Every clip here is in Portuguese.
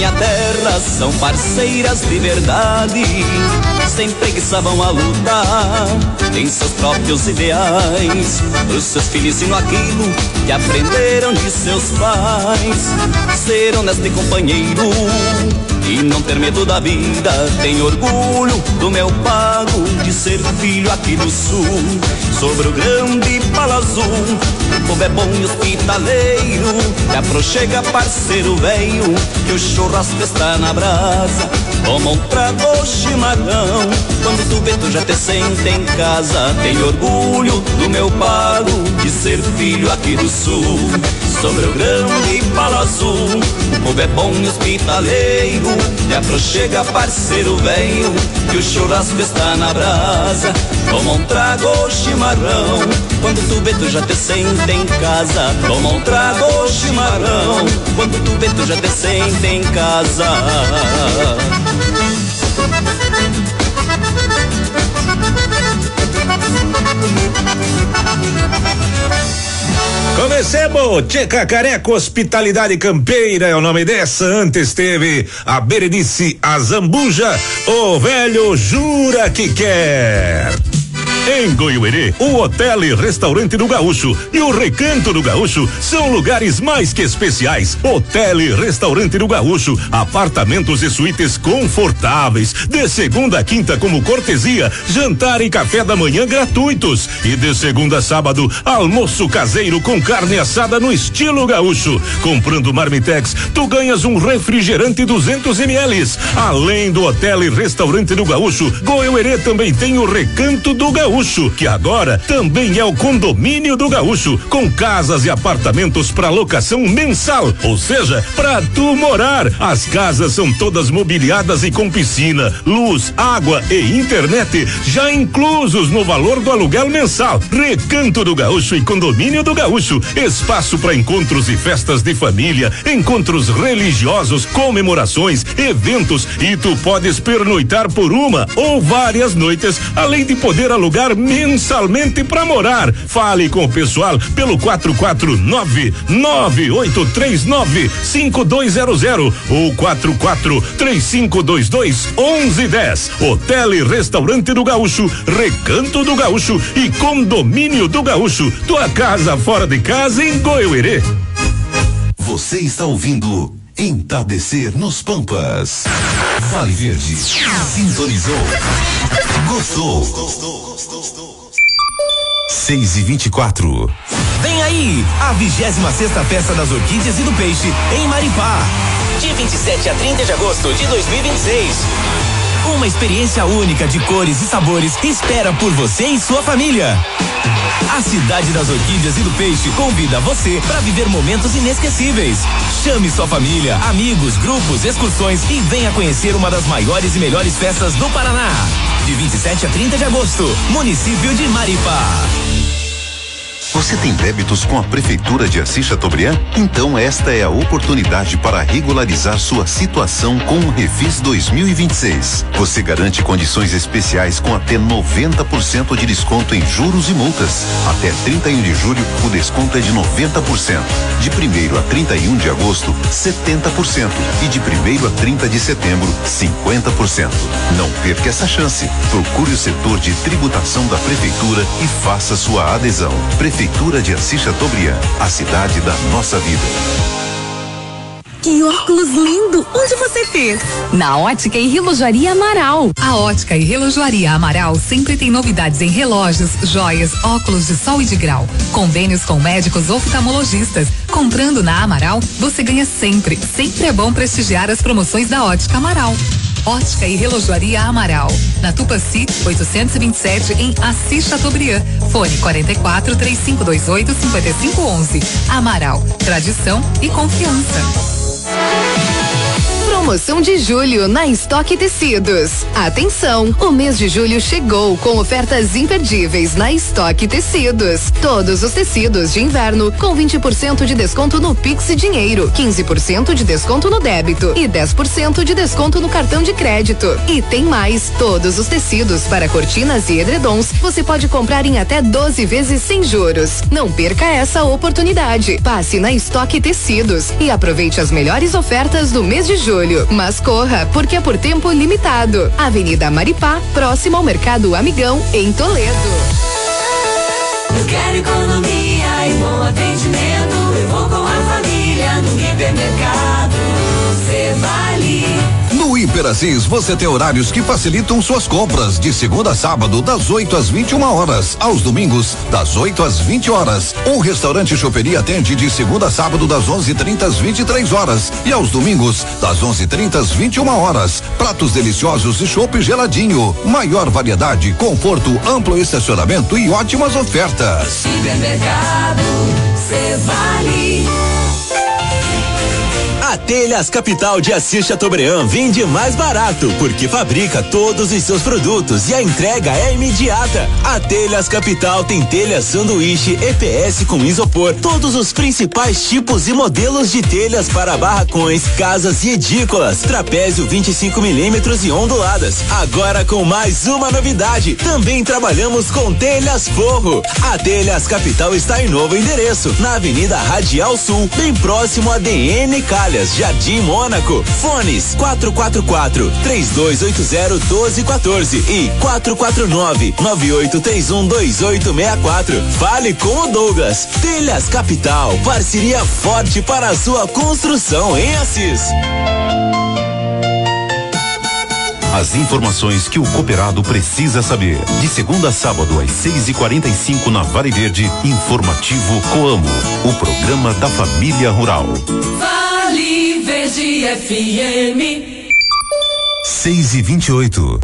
minha terra são parceiras de verdade, sem preguiça vão a lutar, tem seus próprios ideais. Os seus filhos ensinam aquilo que aprenderam de seus pais. Ser honesto e companheiro e não ter medo da vida. Tenho orgulho do meu pago, de ser filho aqui do sul. Sobre o grande Palo Azul, o povo é bom e hospitaleiro. Te aproxega, parceiro velho, que o churrasco está na brasa. Toma um trago chimarrão, quando tu vê tu já te senta em casa. Tenho orgulho do meu pago, de ser filho aqui do sul. Sobre o grande Palo Azul, o povo é bom e hospitaleiro. Te aproxega, parceiro velho, que o churrasco está na brasa. Toma um trago chimarrão, quando tu vê tu já te senta em casa. Toma um trago chimarrão, quando tu vê tu já te senta em casa. Comecemos, Tchê Cacareco, Hospitalidade Campeira é o nome dessa. Antes teve a Berenice, a Zambuja, o velho jura que quer. Em Goiuerê, o Hotel e Restaurante do Gaúcho e o Recanto do Gaúcho são lugares mais que especiais. Hotel e Restaurante do Gaúcho, apartamentos e suítes confortáveis, de segunda a quinta como cortesia, jantar e café da manhã gratuitos, e de segunda a sábado, almoço caseiro com carne assada no estilo gaúcho. Comprando Marmitex, tu ganhas um refrigerante 200 ml. Além do Hotel e Restaurante do Gaúcho, Goiuerê também tem o Recanto do Gaúcho, que agora também é o Condomínio do Gaúcho, com casas e apartamentos para locação mensal, ou seja, para tu morar. As casas são todas mobiliadas e com piscina, luz, água e internet já inclusos no valor do aluguel mensal. Recanto do Gaúcho e Condomínio do Gaúcho, espaço para encontros e festas de família, encontros religiosos, comemorações, eventos, e tu podes pernoitar por uma ou várias noites, além de poder alugar mensalmente para morar. Fale com o pessoal pelo 449-9839-5200 ou 44-3522-1110. Hotel e Restaurante do Gaúcho, Recanto do Gaúcho e Condomínio do Gaúcho. Tua casa fora de casa em Goiuerê. Você está ouvindo Entardecer nos Pampas. Vale Verde. Sintonizou. Gostou. 6h24. Vem aí, a 26ª Festa das Orquídeas e do Peixe, em Maripá. De 27 a 30 de agosto de 2026. Uma experiência única de cores e sabores espera por você e sua família. A Cidade das Orquídeas e do Peixe convida você para viver momentos inesquecíveis. Chame sua família, amigos, grupos, excursões e venha conhecer uma das maiores e melhores festas do Paraná. De 27 a 30 de agosto, município de Maripá. Você tem débitos com a Prefeitura de Assis Chateaubriand? Então esta é a oportunidade para regularizar sua situação com o Refis 2026. Você garante condições especiais com até 90% de desconto em juros e multas. Até 31 de julho, o desconto é de 90%. De 1º a 31 de agosto, 70%. E de 1º a 30 de setembro, 50%. Não perca essa chance. Procure o setor de tributação da Prefeitura e faça sua adesão. Prefeitura de Assis Chateaubriand, a cidade da nossa vida. Que óculos lindo! Onde você fez? Na Ótica e Relojoaria Amaral. A Ótica e Relojoaria Amaral sempre tem novidades em relógios, joias, óculos de sol e de grau. Convênios com médicos oftalmologistas. Comprando na Amaral, você ganha sempre. Sempre é bom prestigiar as promoções da Ótica Amaral. Ótica e Relojoaria Amaral. Na Tupaci, 827 em Assis Chateaubriand. Fone 44-3528-5511. Amaral, tradição e confiança. Promoção de julho na Estoque Tecidos. Atenção, o mês de julho chegou com ofertas imperdíveis na Estoque Tecidos. Todos os tecidos de inverno com 20% de desconto no Pix Dinheiro, 15% de desconto no débito e 10% de desconto no cartão de crédito. E tem mais, todos os tecidos para cortinas e edredons você pode comprar em até 12 vezes sem juros. Não perca essa oportunidade. Passe na Estoque Tecidos e aproveite as melhores ofertas do mês de julho. horário, mas corra, porque é por tempo limitado. Avenida Maripá, próximo ao Mercado Amigão, em Toledo. Eu quero economia e bom atendimento. Eu vou com a família no hipermercado. Cevale. No Hiper Assis, você tem horários que facilitam suas compras, de segunda a sábado, das 8 às 21 horas, aos domingos, das 8 às 20 horas. O restaurante Choperia atende de segunda a sábado, das 11:30 às 23 horas e aos domingos, das 11:30 às 21 horas. Pratos deliciosos e chopp geladinho. Maior variedade, conforto, amplo estacionamento e ótimas ofertas. Supermercado Cevale. A Telhas Capital de Assis Chateaubriand vende mais barato, porque fabrica todos os seus produtos e a entrega é imediata. A Telhas Capital tem telhas sanduíche EPS com isopor, todos os principais tipos e modelos de telhas para barracões, casas e edículas, trapézio 25 milímetros e onduladas. Agora com mais uma novidade, também trabalhamos com telhas forro. A Telhas Capital está em novo endereço, na Avenida Radial Sul, bem próximo a DN Calhas, Jardim Mônaco. Fones 444-3280-1214 e 449-9831-2864. Fale com o Douglas. Telhas Capital, parceria forte para a sua construção em Assis. As informações que o cooperado precisa saber. De segunda a sábado às 6:45 na Vale Verde, Informativo Coamo, o programa da família rural. Vale Verde FM. 6:28.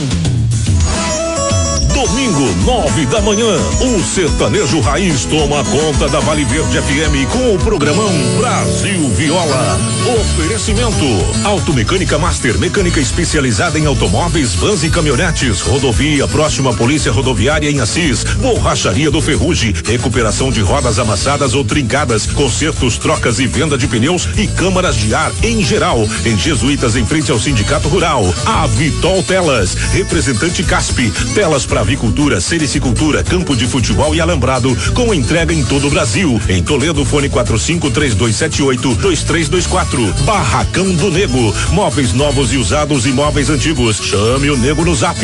Domingo, 9 da manhã, o sertanejo raiz toma conta da Vale Verde FM com o programão Brasil Viola. Oferecimento: Automecânica Master, mecânica especializada em automóveis, vans e caminhonetes. Rodovia próxima à Polícia Rodoviária em Assis. Borracharia do Ferrugem, recuperação de rodas amassadas ou trincadas, consertos, trocas e venda de pneus e câmaras de ar em geral. Em Jesuítas, em frente ao Sindicato Rural. A Vitol Telas, representante Caspi, telas para avicultura, sericicultura, campo de futebol e alambrado, com entrega em todo o Brasil. Em Toledo, fone 453278-2324. Barracão do Nego, móveis novos e usados e móveis antigos. Chame o Nego no Zap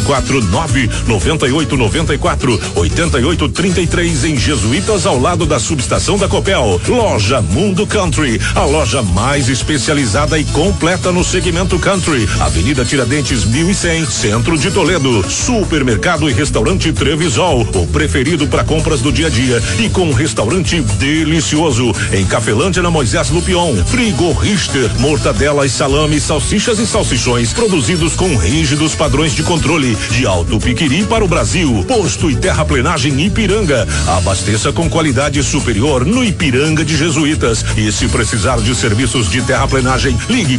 449-9894-8833 em Jesuítas, ao lado da subestação da Copel. Loja Mundo Country, a loja mais especializada e completa no segmento country. Avenida Tiradentes 1100, centro de Toledo. Supermercado e restaurante Trevisol, o preferido para compras do dia a dia e com um restaurante delicioso. Em Cafelândia, na Moisés Lupion. Frigo Richter, mortadelas, salames, salsichas e salsichões produzidos com rígidos padrões de controle de Alto Piquiri para o Brasil. Posto e terraplenagem Ipiranga. Abasteça com qualidade superior no Ipiranga de Jesuítas. E se precisar de serviços de terraplenagem, ligue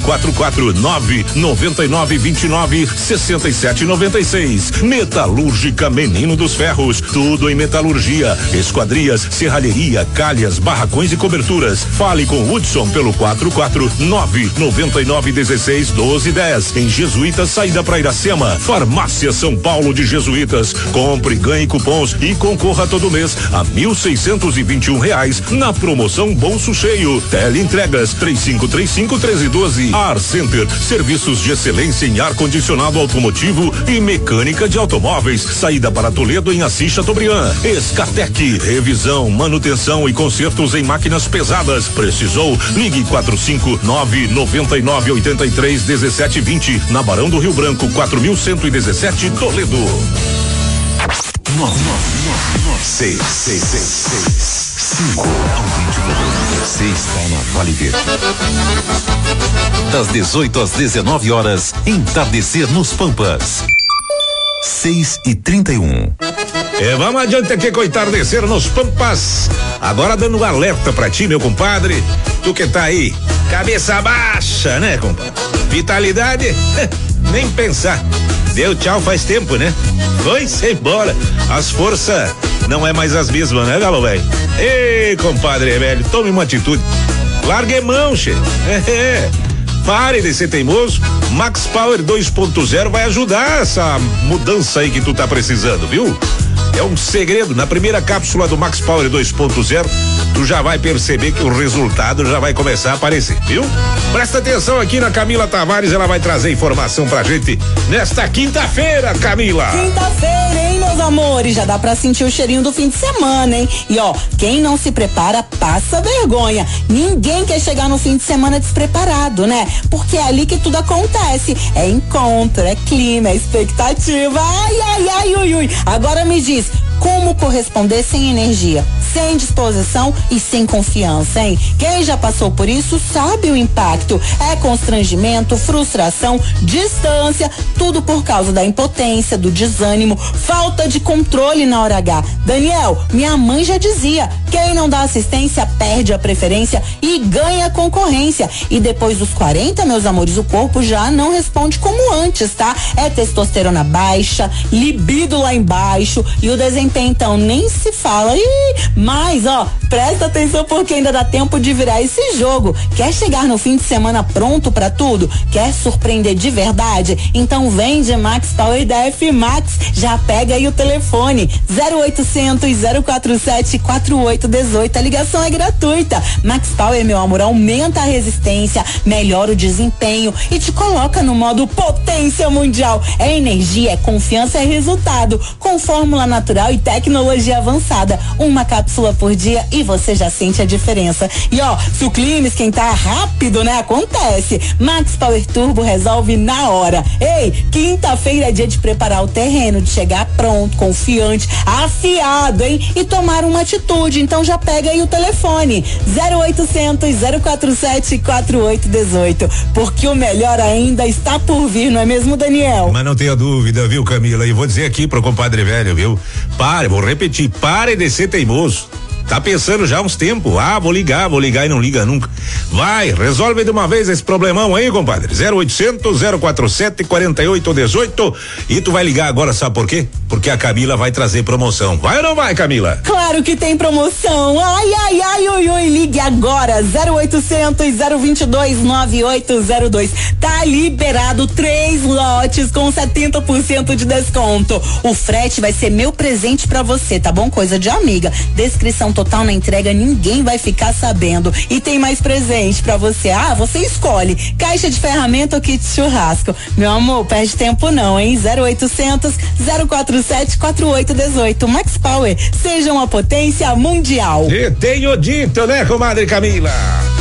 449-9929-6796. Metalúrgica Menino dos Ferros, tudo em metalurgia, esquadrias, serralheria, calhas, barracões e coberturas. Fale com Hudson pelo 449-9916-1210. Em Jesuítas, saída para Iracema. Farmácia São Paulo de Jesuítas. Compre, ganhe cupons e concorra todo mês a R$1.621 na promoção Bolso Cheio. Teleentregas 3535-1312. Ar Center, serviços de excelência em ar condicionado automotivo e mecânica de automóveis. Saída para Toledo em Assis Chateaubriand. Escatec, revisão, manutenção e consertos em máquinas pesadas. Precisou? Ligue 459-9983-1720 na Barão do Rio Branco 4117 Toledo. 99665. Você está na Vale Verde. Das 18 às 19 horas, entardecer nos Pampas. 6:31. Vamos adiante aqui com o entardecer nos Pampas. Agora dando um alerta pra ti, meu compadre. Tu que tá aí, cabeça baixa, né, compadre? Vitalidade, nem pensar. Deu tchau faz tempo, né? Foi-se embora. As forças não é mais as mesmas, né, galo velho? Ei, compadre velho, tome uma atitude. Largue mão, che. Pare de ser teimoso. Max Power 2.0 vai ajudar essa mudança aí que tu tá precisando, viu? É um segredo. Na primeira cápsula do Max Power 2.0 tu já vai perceber que o resultado já vai começar a aparecer, viu? Presta atenção aqui na Camila Tavares, ela vai trazer informação pra gente nesta quinta-feira, Camila. Quinta-feira, hein, meus amores? Já dá pra sentir o cheirinho do fim de semana, hein? E ó, quem não se prepara, passa vergonha. Ninguém quer chegar no fim de semana despreparado, né? Porque é ali que tudo acontece. É encontro, é clima, é expectativa. Ai, ai, ai, ui, ui. Agora me diz, como corresponder sem energia, sem disposição e sem confiança, hein? Quem já passou por isso sabe o impacto. É constrangimento, frustração, distância, tudo por causa da impotência, do desânimo, falta de controle na hora H. Daniel, minha mãe já dizia, quem não dá assistência perde a preferência e ganha concorrência. E depois dos 40, meus amores, o corpo já não responde como antes, tá? É testosterona baixa, libido lá embaixo e o desempenho então nem se fala. Mas ó, presta atenção porque ainda dá tempo de virar esse jogo. Quer chegar no fim de semana pronto pra tudo? Quer surpreender de verdade? Então vem de Max Power da F-Max, já pega aí o telefone 0800 047 4818, a ligação é gratuita. Max Power, meu amor, aumenta a resistência, melhora o desempenho e te coloca no modo potência mundial. É energia, é confiança, é resultado, com fórmula natural e tecnologia avançada. Uma cápsula por dia e você já sente a diferença. E ó, se o clima esquentar rápido, né? Acontece. Max Power Turbo resolve na hora. Ei, quinta-feira é dia de preparar o terreno, de chegar pronto, confiante, afiado, hein? E tomar uma atitude. Então já pega aí o telefone 0800 047 4818, porque o melhor ainda está por vir, não é mesmo, Daniel? Mas não tenha dúvida, viu, Camila? E vou dizer aqui pro compadre velho, viu? Vou repetir, pare de ser teimoso. Tá pensando já há uns tempos, vou ligar e não liga nunca. Vai, resolve de uma vez esse problemão aí, compadre. 0800 047 4818 e tu vai ligar agora, sabe por quê? Porque a Camila vai trazer promoção. Vai ou não vai, Camila? Claro que tem promoção. Ai, ai, ai, ui, ui, ligue agora 0800 022 9802. Tá liberado 3 lotes com 70% de desconto. O frete vai ser meu presente pra você, tá bom? Coisa de amiga. Descrição total na entrega, ninguém vai ficar sabendo. E tem mais presente pra você. Você escolhe. Caixa de ferramenta ou kit churrasco. Meu amor, perde tempo não, hein? 0800 047 4818. Max Power, seja uma potência mundial. E tenho dito, né, comadre Camila?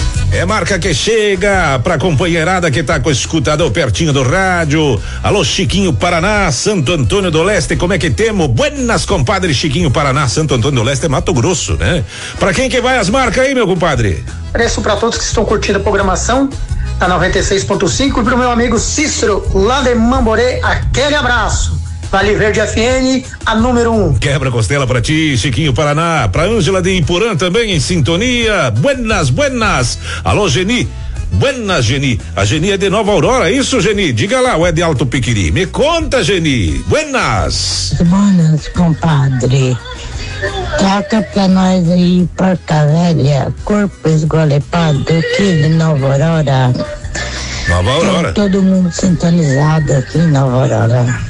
É marca que chega pra companheirada que tá com o escutador pertinho do rádio. Alô, Chiquinho Paraná, Santo Antônio do Leste, como é que temos? Buenas, compadre Chiquinho Paraná, Santo Antônio do Leste é Mato Grosso, né? Pra quem que vai as marcas aí, meu compadre? Preço pra todos que estão curtindo a programação da 96.5 e pro meu amigo Cícero, lá de Mamborê, aquele abraço. Vale Verde FN, a número 1. Quebra costela pra ti, Chiquinho Paraná. Pra Ângela de Ipurã também em sintonia. Buenas. Alô, Geni. Buenas, Geni. A Geni é de Nova Aurora, é isso, Geni? Diga lá, ou é de Alto Piquiri? Me conta, Geni. Buenas, compadre. Toca pra nós aí, Porta Velha, Corpo Esgolepado, aqui de Nova Aurora. Nova Aurora. Todo mundo sintonizado aqui em Nova Aurora.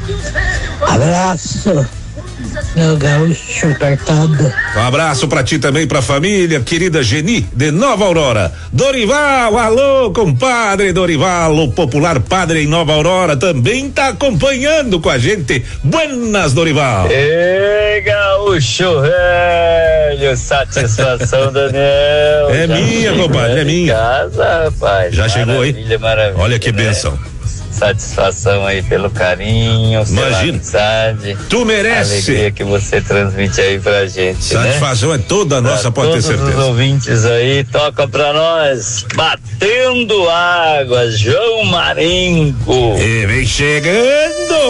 Abraço, meu gaúcho apertado. Um abraço pra ti também, pra família, querida Geni, de Nova Aurora. Dorival, alô, compadre Dorival, o popular padre em Nova Aurora, também tá acompanhando com a gente. Buenas, Dorival. Ei, gaúcho velho, satisfação, Daniel. É minha, compadre, é minha. Casa, rapaz. Já chegou aí? Maravilha. Olha que bênção. Satisfação aí pelo carinho, pela amizade. Tu merece. A alegria que você transmite aí pra gente. Satisfação, né? É toda nossa, pode ter certeza. Todos os ouvintes aí, toca pra nós. Batendo água, João Marenco. E vem chegando.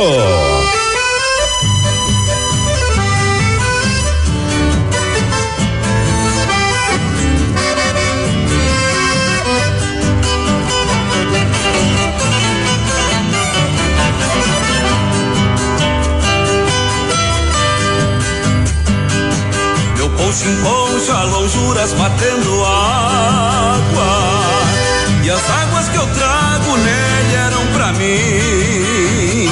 Poncho em poncho, a lonjuras batendo água, e as águas que eu trago nele eram pra mim.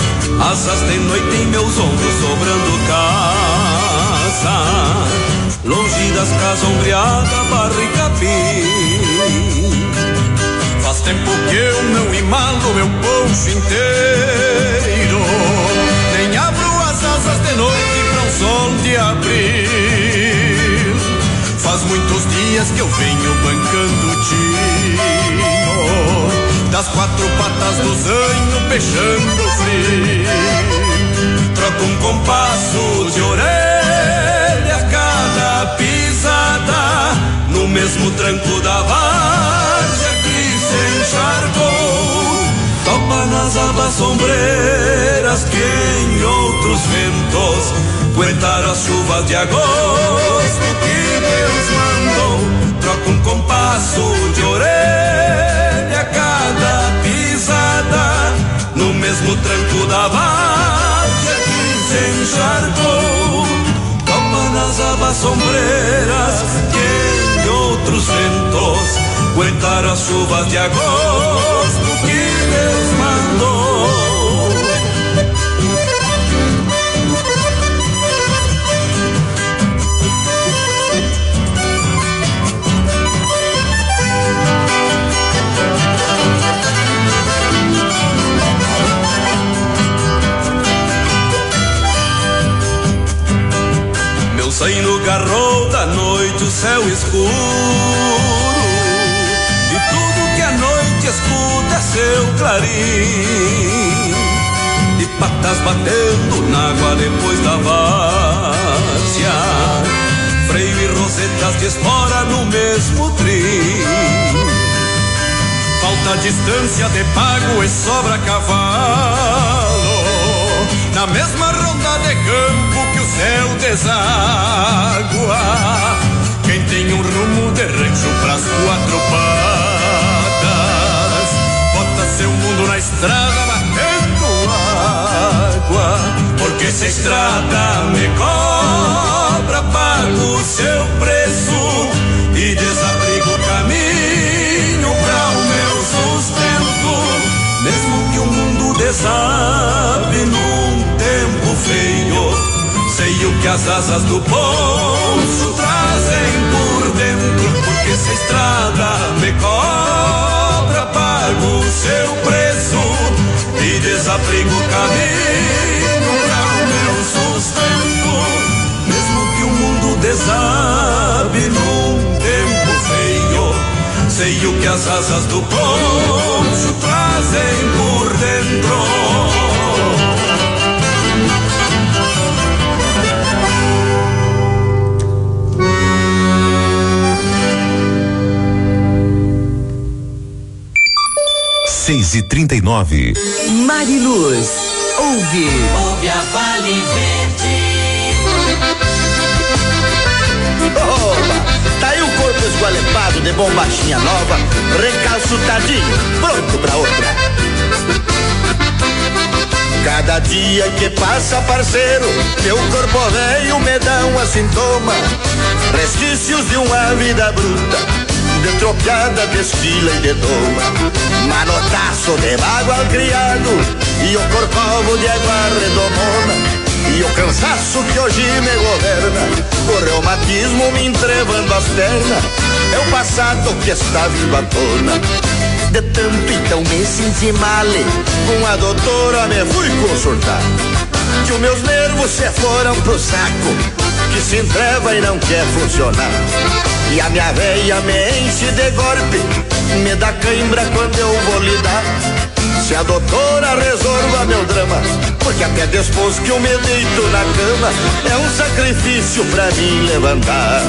Asas de noite em meus ombros sobrando casa, longe das casas ombreadas, barra e capim. Faz tempo que eu não imalo meu poncho inteiro, nem abro as asas de noite pra um sol de abril. Faz muitos dias que eu venho bancando o tino, das quatro patas do zanho peixando frio. Troco um compasso de orelha a cada pisada, no mesmo tranco da várzea que se encharcou. Topa nas abas sombreiras que em outros ventos aguentaram as chuvas de agosto que Deus mandou. Troco um compasso de orelha a cada pisada, no mesmo tranco da várzea que se encharcou. Topa nas abas sombreiras que em outros ventos aguentaram as chuvas de agosto que Deus mandou. Zaino garrou da noite o céu escuro, e tudo que a noite escuta é seu clarim, e patas batendo na água depois da várzea, freio e rosetas de espora no mesmo trim. Falta distância de pago e sobra cavalo, na mesma ronda de campo que o céu deságua. Quem tem um rumo de rancho pras quatro patas, bota seu mundo na estrada batendo água. Porque se a estrada me cobra, pago o seu preço e desabrigo o caminho pra o meu sustento. Mesmo que o mundo desabe num tempo feio, sei o que as asas do poncho trazem por dentro. Porque se a estrada me cobra, pago o seu preço e desabrigo o caminho para o meu sustento. Mesmo que o mundo desabe num tempo feio, sei o que as asas do poncho trazem por dentro. 6h39. Mariluz, ouve a Vale Verde. Oba, tá aí o corpo esgualepado de bombachinha nova, recalçutadinho, pronto pra outra. Cada dia que passa, parceiro, meu corpo velho me dá um sintoma, resquícios de uma vida bruta, de tropiada, de esquila e de doma, manotaço de bagual criado e o corcovo de água redomona, e o cansaço que hoje me governa, o reumatismo me entrevando as pernas, é o passado que está vindo à tona. De tanto então me senti male, com a doutora me fui consultar, que os meus nervos se foram pro saco, que se entreva e não quer funcionar. E a minha veia me enche de golpe, me dá cãibra quando eu vou lidar. Se a doutora resolva meu drama, porque até depois que eu me deito na cama, é um sacrifício pra mim levantar.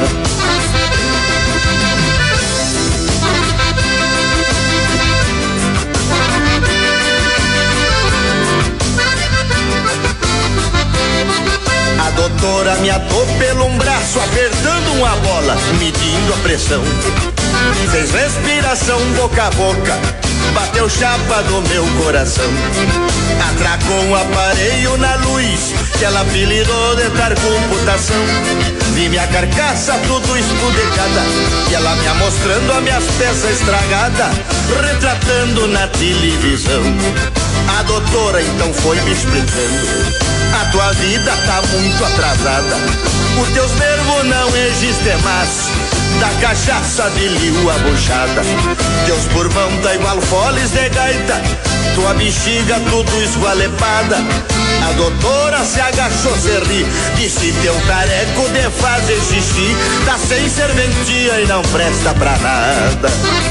A doutora me atou pelo braço, apertando uma bola, medindo a pressão. Fez respiração boca a boca, bateu meu chapa do meu coração. Atracou um aparelho na luz que ela apelidou de tar computação. Vi minha carcaça tudo escudecada e ela me mostrando as minhas peças estragadas, retratando na televisão. A doutora então foi me explicando: a tua vida tá muito atrasada, os teus nervos não existem mais, da cachaça de liu a buchada. Teus pulmão tá igual foles de gaita, tua bexiga tudo esgualepada. A doutora se agachou, se ri, disse: teu careco de fazer xixi tá sem serventia e não presta pra nada.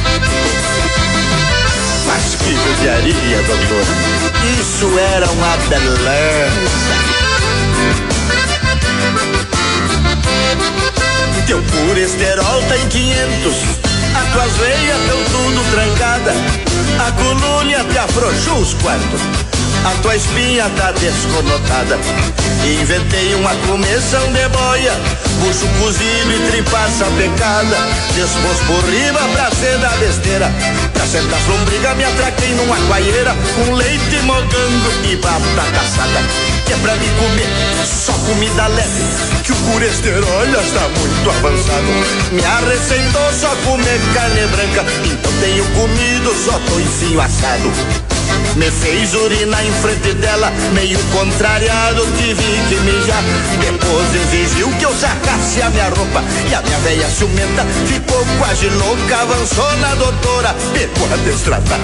Mas que judiaria, doutora, isso era uma beleza. Teu colesterol tá em 500, as tuas veias tão tudo trancada, a coluna te afrouxou os quartos, a tua espinha tá desconnotada. Inventei uma começão de boia, bucho cozido e tripaça pecada, dispôs por riba pra ser da besteira, pra sentar lombriga me atraquei numa coalheira, com leite mogango e batata assada, que é pra me comer só comida leve, que o colesterol já está muito avançado. Me receitou só comer carne branca, então tenho comido só toicinho assado. Me fez urinar em frente dela, meio contrariado, tive que mijar. Depois exigiu que eu sacasse a minha roupa, e a minha velha ciumenta ficou quase louca. Avançou na doutora, pegou a destratar.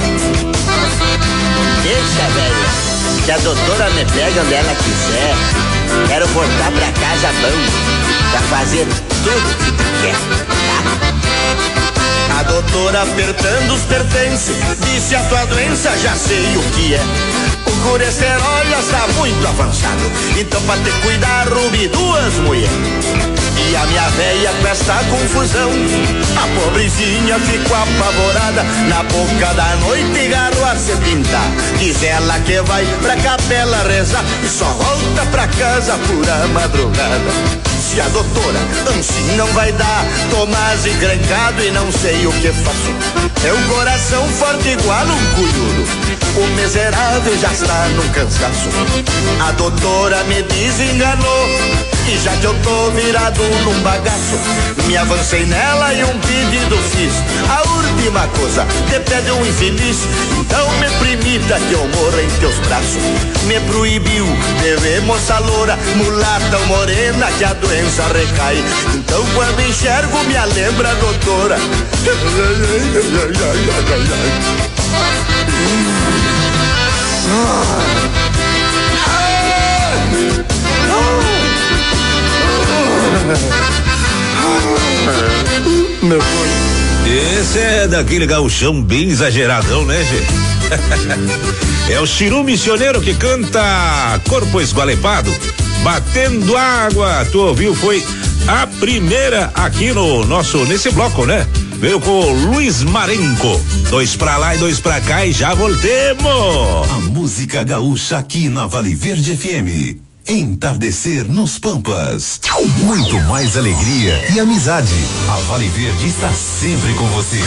Deixa, velha, que a doutora me pega onde ela quiser. Quero voltar pra casa bom, pra fazer tudo que tu quer, tá? A doutora apertando os pertences, disse: a tua doença já sei o que é. O colesterol já está muito avançado, então pra te cuidar rubi duas mulheres. E a minha véia com esta confusão, a pobrezinha ficou apavorada. Na boca da noite garro a se pintar, diz ela que vai pra capela rezar e só volta pra casa por a madrugada. Se a doutora assim não vai dar, tô mais encrencado e não sei o que faço. É o coração forte igual um cunhudo, o miserável já está num cansaço. A doutora me desenganou, e já que eu tô virado num bagaço, me avancei nela e um pedido fiz. A última coisa te pede um infeliz, então me permita que eu morra em teus braços. Me proibiu de ver moça loura, mulata ou morena, que a doença recai. Então quando enxergo me lembra a doutora. Meu boi. Esse é daquele gauchão bem exageradão, né, gente? É o Chiru Missioneiro que canta Corpo Esgualepado, Batendo Água. Tu ouviu? Foi a primeira aqui nesse bloco, né? Veio com o Luiz Marenco. 2 pra lá e 2 pra cá e já voltemos. A música gaúcha aqui na Vale Verde FM. Entardecer nos Pampas. Muito mais alegria e amizade. A Vale Verde está sempre com você.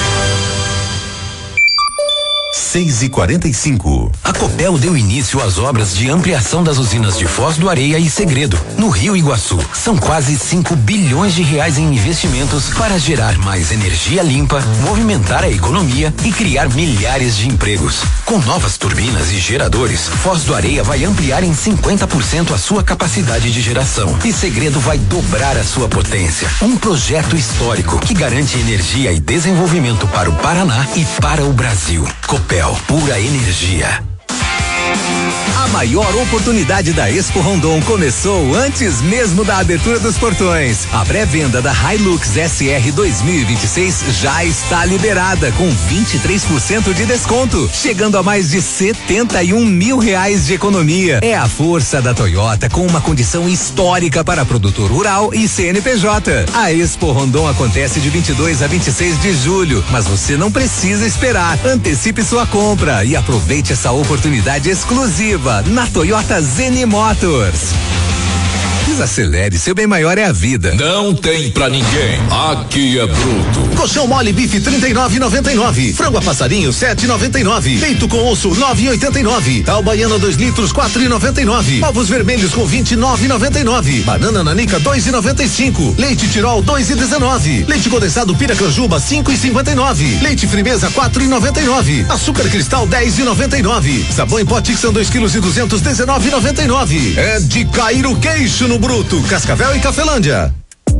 6h45. A Copel deu início às obras de ampliação das usinas de Foz do Areia e Segredo, no Rio Iguaçu. São quase 5 bilhões de reais em investimentos para gerar mais energia limpa, movimentar a economia e criar milhares de empregos. Com novas turbinas e geradores, Foz do Areia vai ampliar em 50% a sua capacidade de geração e Segredo vai dobrar a sua potência. Um projeto histórico que garante energia e desenvolvimento para o Paraná e para o Brasil. Copel, pura energia. A maior oportunidade da Expo Rondon começou antes mesmo da abertura dos portões. A pré-venda da Hilux SR 2026 já está liberada com 23% de desconto, chegando a mais de 71 mil reais de economia. É a força da Toyota com uma condição histórica para produtor rural e CNPJ. A Expo Rondon acontece de 22 a 26 de julho, mas você não precisa esperar. Antecipe sua compra e aproveite essa oportunidade exclusiva na Toyota Zen Motors. Desacelere, seu bem maior é a vida. Não tem pra ninguém. Aqui é bruto. Colchão mole bife 39,99. Frango a passarinho 7,99. Peito com osso 9,89. Tal baiana 2 litros 4,99. Ovos vermelhos com 29,99. Banana nanica 2,95. Leite Tirol 2,19. Leite condensado Piracanjuba 5,59. Leite Frimeza 4,99. Açúcar cristal 10,99. Sabão em pó Tixan 2 quilos e 200 19,99. É de cair o queixo no bruto. Cascavel e Cafelândia.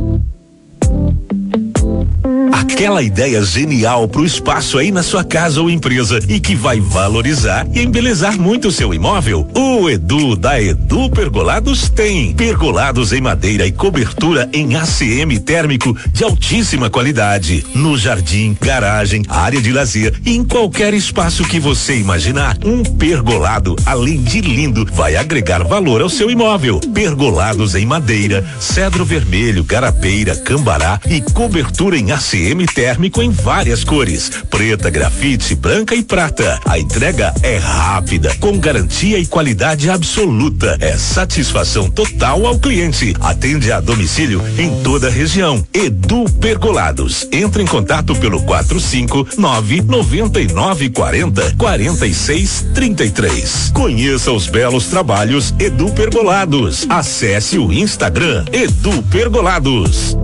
Aquela ideia genial pro espaço aí na sua casa ou empresa e que vai valorizar e embelezar muito o seu imóvel? O Edu da Edu Pergolados tem pergolados em madeira e cobertura em ACM térmico de altíssima qualidade. No jardim, garagem, área de lazer e em qualquer espaço que você imaginar, um pergolado, além de lindo, vai agregar valor ao seu imóvel. Pergolados em madeira, cedro vermelho, garapeira, cambará e cobertura em ACM térmico em várias cores: preta, grafite, branca e prata. A entrega é rápida, com garantia e qualidade absoluta. É satisfação total ao cliente. Atende a domicílio em toda a região. Edu Pergolados. Entre em contato pelo 459-9940-4633. Conheça os belos trabalhos Edu Pergolados. Acesse o Instagram Edu Pergolados.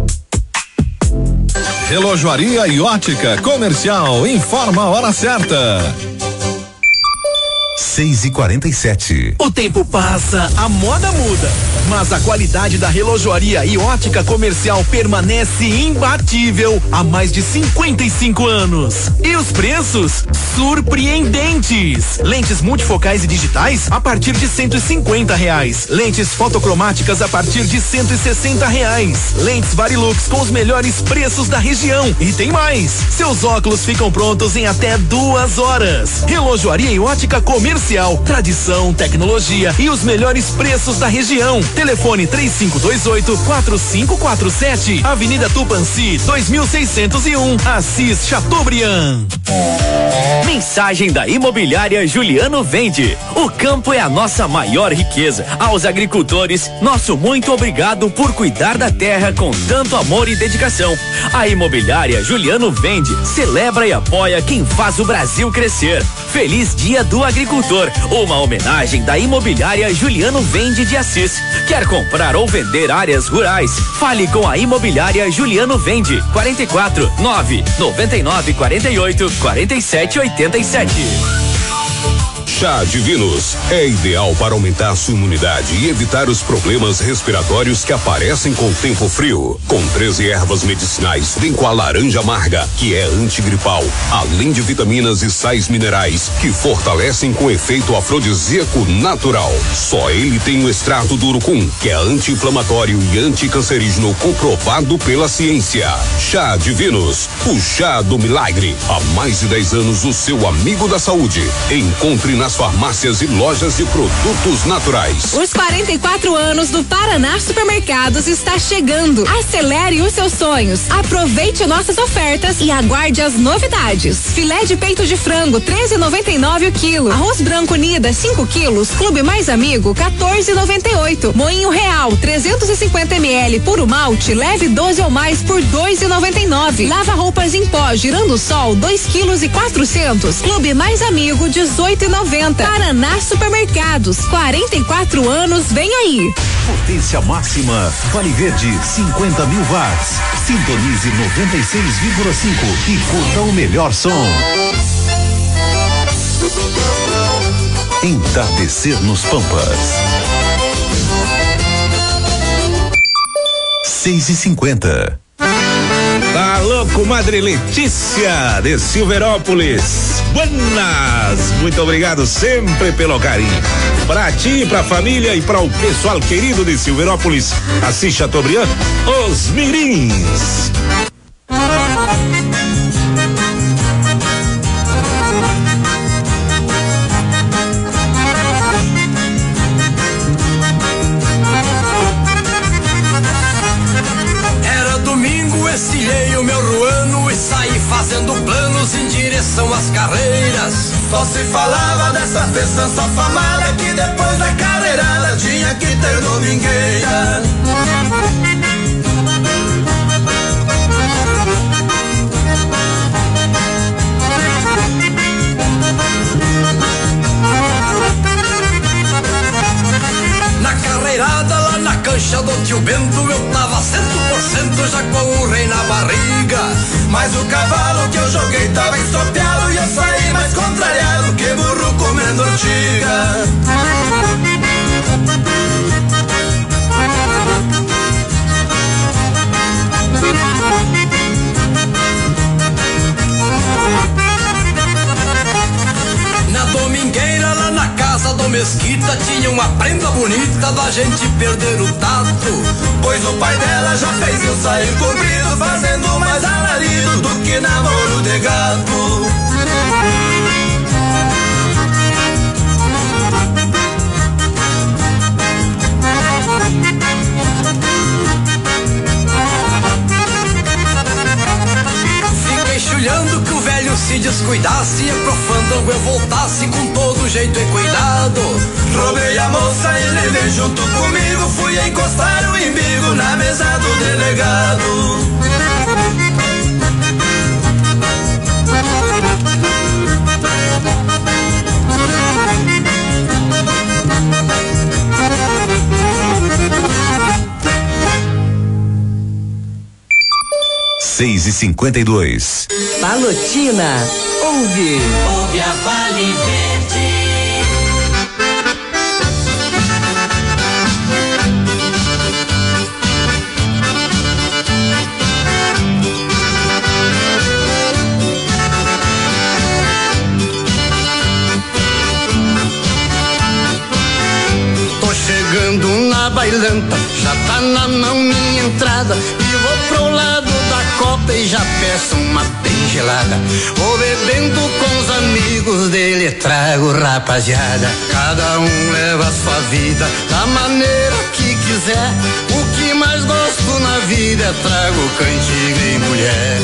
Relojoaria e ótica comercial, informa a hora certa. 6:47. O tempo passa, a moda muda, mas a qualidade da relojoaria e ótica comercial permanece imbatível há mais de 55 anos. E os preços? Surpreendentes! Lentes multifocais e digitais a partir de R$150. Lentes fotocromáticas a partir de R$160. Lentes Varilux com os melhores preços da região. E tem mais! Seus óculos ficam prontos em até 2 horas. Relojoaria e ótica comercial, tradição, tecnologia e os melhores preços da região. Telefone 3528-4547. Avenida Tupanci, 2601, Assis Chateaubriand. Mensagem da Imobiliária Juliano Vende. O campo é a nossa maior riqueza. Aos agricultores, nosso muito obrigado por cuidar da terra com tanto amor e dedicação. A Imobiliária Juliano Vende celebra e apoia quem faz o Brasil crescer. Feliz Dia do Agricultor, uma homenagem da Imobiliária Juliano Vende de Assis. Quer comprar ou vender áreas rurais? Fale com a Imobiliária Juliano Vende. 44 999 48 47 87. Chá Divinos é ideal para aumentar sua imunidade e evitar os problemas respiratórios que aparecem com o tempo frio. Com 13 ervas medicinais, vem com a laranja amarga, que é antigripal, além de vitaminas e sais minerais que fortalecem com efeito afrodisíaco natural. Só ele tem o extrato do urucum, que é anti-inflamatório e anticancerígeno comprovado pela ciência. Chá Divinos, o chá do milagre. Há mais de 10 anos, o seu amigo da saúde. Encontre nas farmácias e lojas de produtos naturais. Os 44 anos do Paraná Supermercados está chegando. Acelere os seus sonhos. Aproveite nossas ofertas e aguarde as novidades. Filé de peito de frango 13,99 o quilo. Arroz branco Nida 5 quilos. Clube Mais Amigo 14,98. Moinho Real 350 ml puro malte leve 12 ou mais por 2,99. Lava roupas em pó Girando Sol 2 quilos e 400. Clube Mais Amigo 18,90. Paraná Supermercados, 44 anos, vem aí. Potência máxima, Vale Verde, 50 mil watts. Sintonize 96,5 e curta o melhor som. Entardecer nos Pampas. 6:50. Tá louco, Madre Letícia de Silverópolis. Buenas! Muito obrigado sempre pelo carinho. Pra ti, pra família e para o pessoal querido de Silverópolis, Assis Chateaubriand, os Mirins. Estilhei o meu ruano e saí fazendo planos em direção às carreiras. Só se falava dessa festança afamada que depois da carreirada tinha que ter domingueira. Na carreirada lá na cancha do tio Bento eu tava 100% já com o rei na barriga. Mas o cavalo que eu joguei tava ensopeado e eu saí mais contrariado que burro comendo ortiga. Na domingueira lá na casa do Mesquita tinha uma prenda bonita da gente perder o tato, pois o pai dela já fez eu sair cobrido, fazendo mais alarido do que namoro de gato. Enxulhando que o velho se descuidasse e pro fandango eu voltasse com todo jeito e cuidado. Roubei a moça e levei junto comigo, fui encostar o embigo na mesa do delegado. Seis e 52. Palotina, ouve. Ouve a Vale Verde. Tô chegando na bailanta, já tá na mão minha entrada e vou pro lado da copa e já peço uma bem gelada. Vou bebendo com os amigos dele, trago rapaziada. Cada um leva a sua vida da maneira que quiser. O que mais gosto na vida é trago, cantiga e mulher.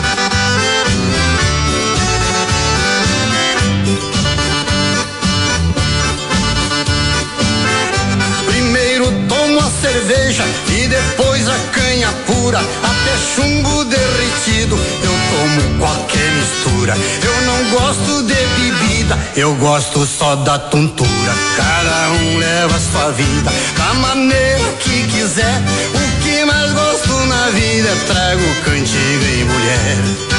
Tomo a cerveja e depois a canha pura, até chumbo derretido, eu tomo qualquer mistura. Eu não gosto de bebida, eu gosto só da tontura. Cada um leva a sua vida da maneira que quiser. O que mais gosto na vida é trago, cantiga e mulher.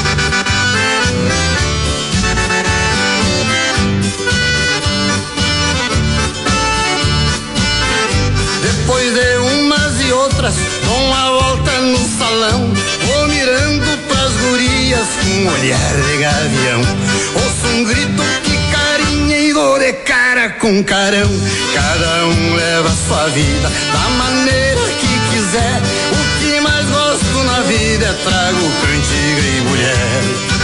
Depois de umas e outras, dou uma volta no salão, vou mirando pras gurias com um olhar de gavião. Ouço um grito que carinha e dou de cara com carão. Cada um leva a sua vida da maneira que quiser. O que mais gosto na vida é trago, cantiga e mulher.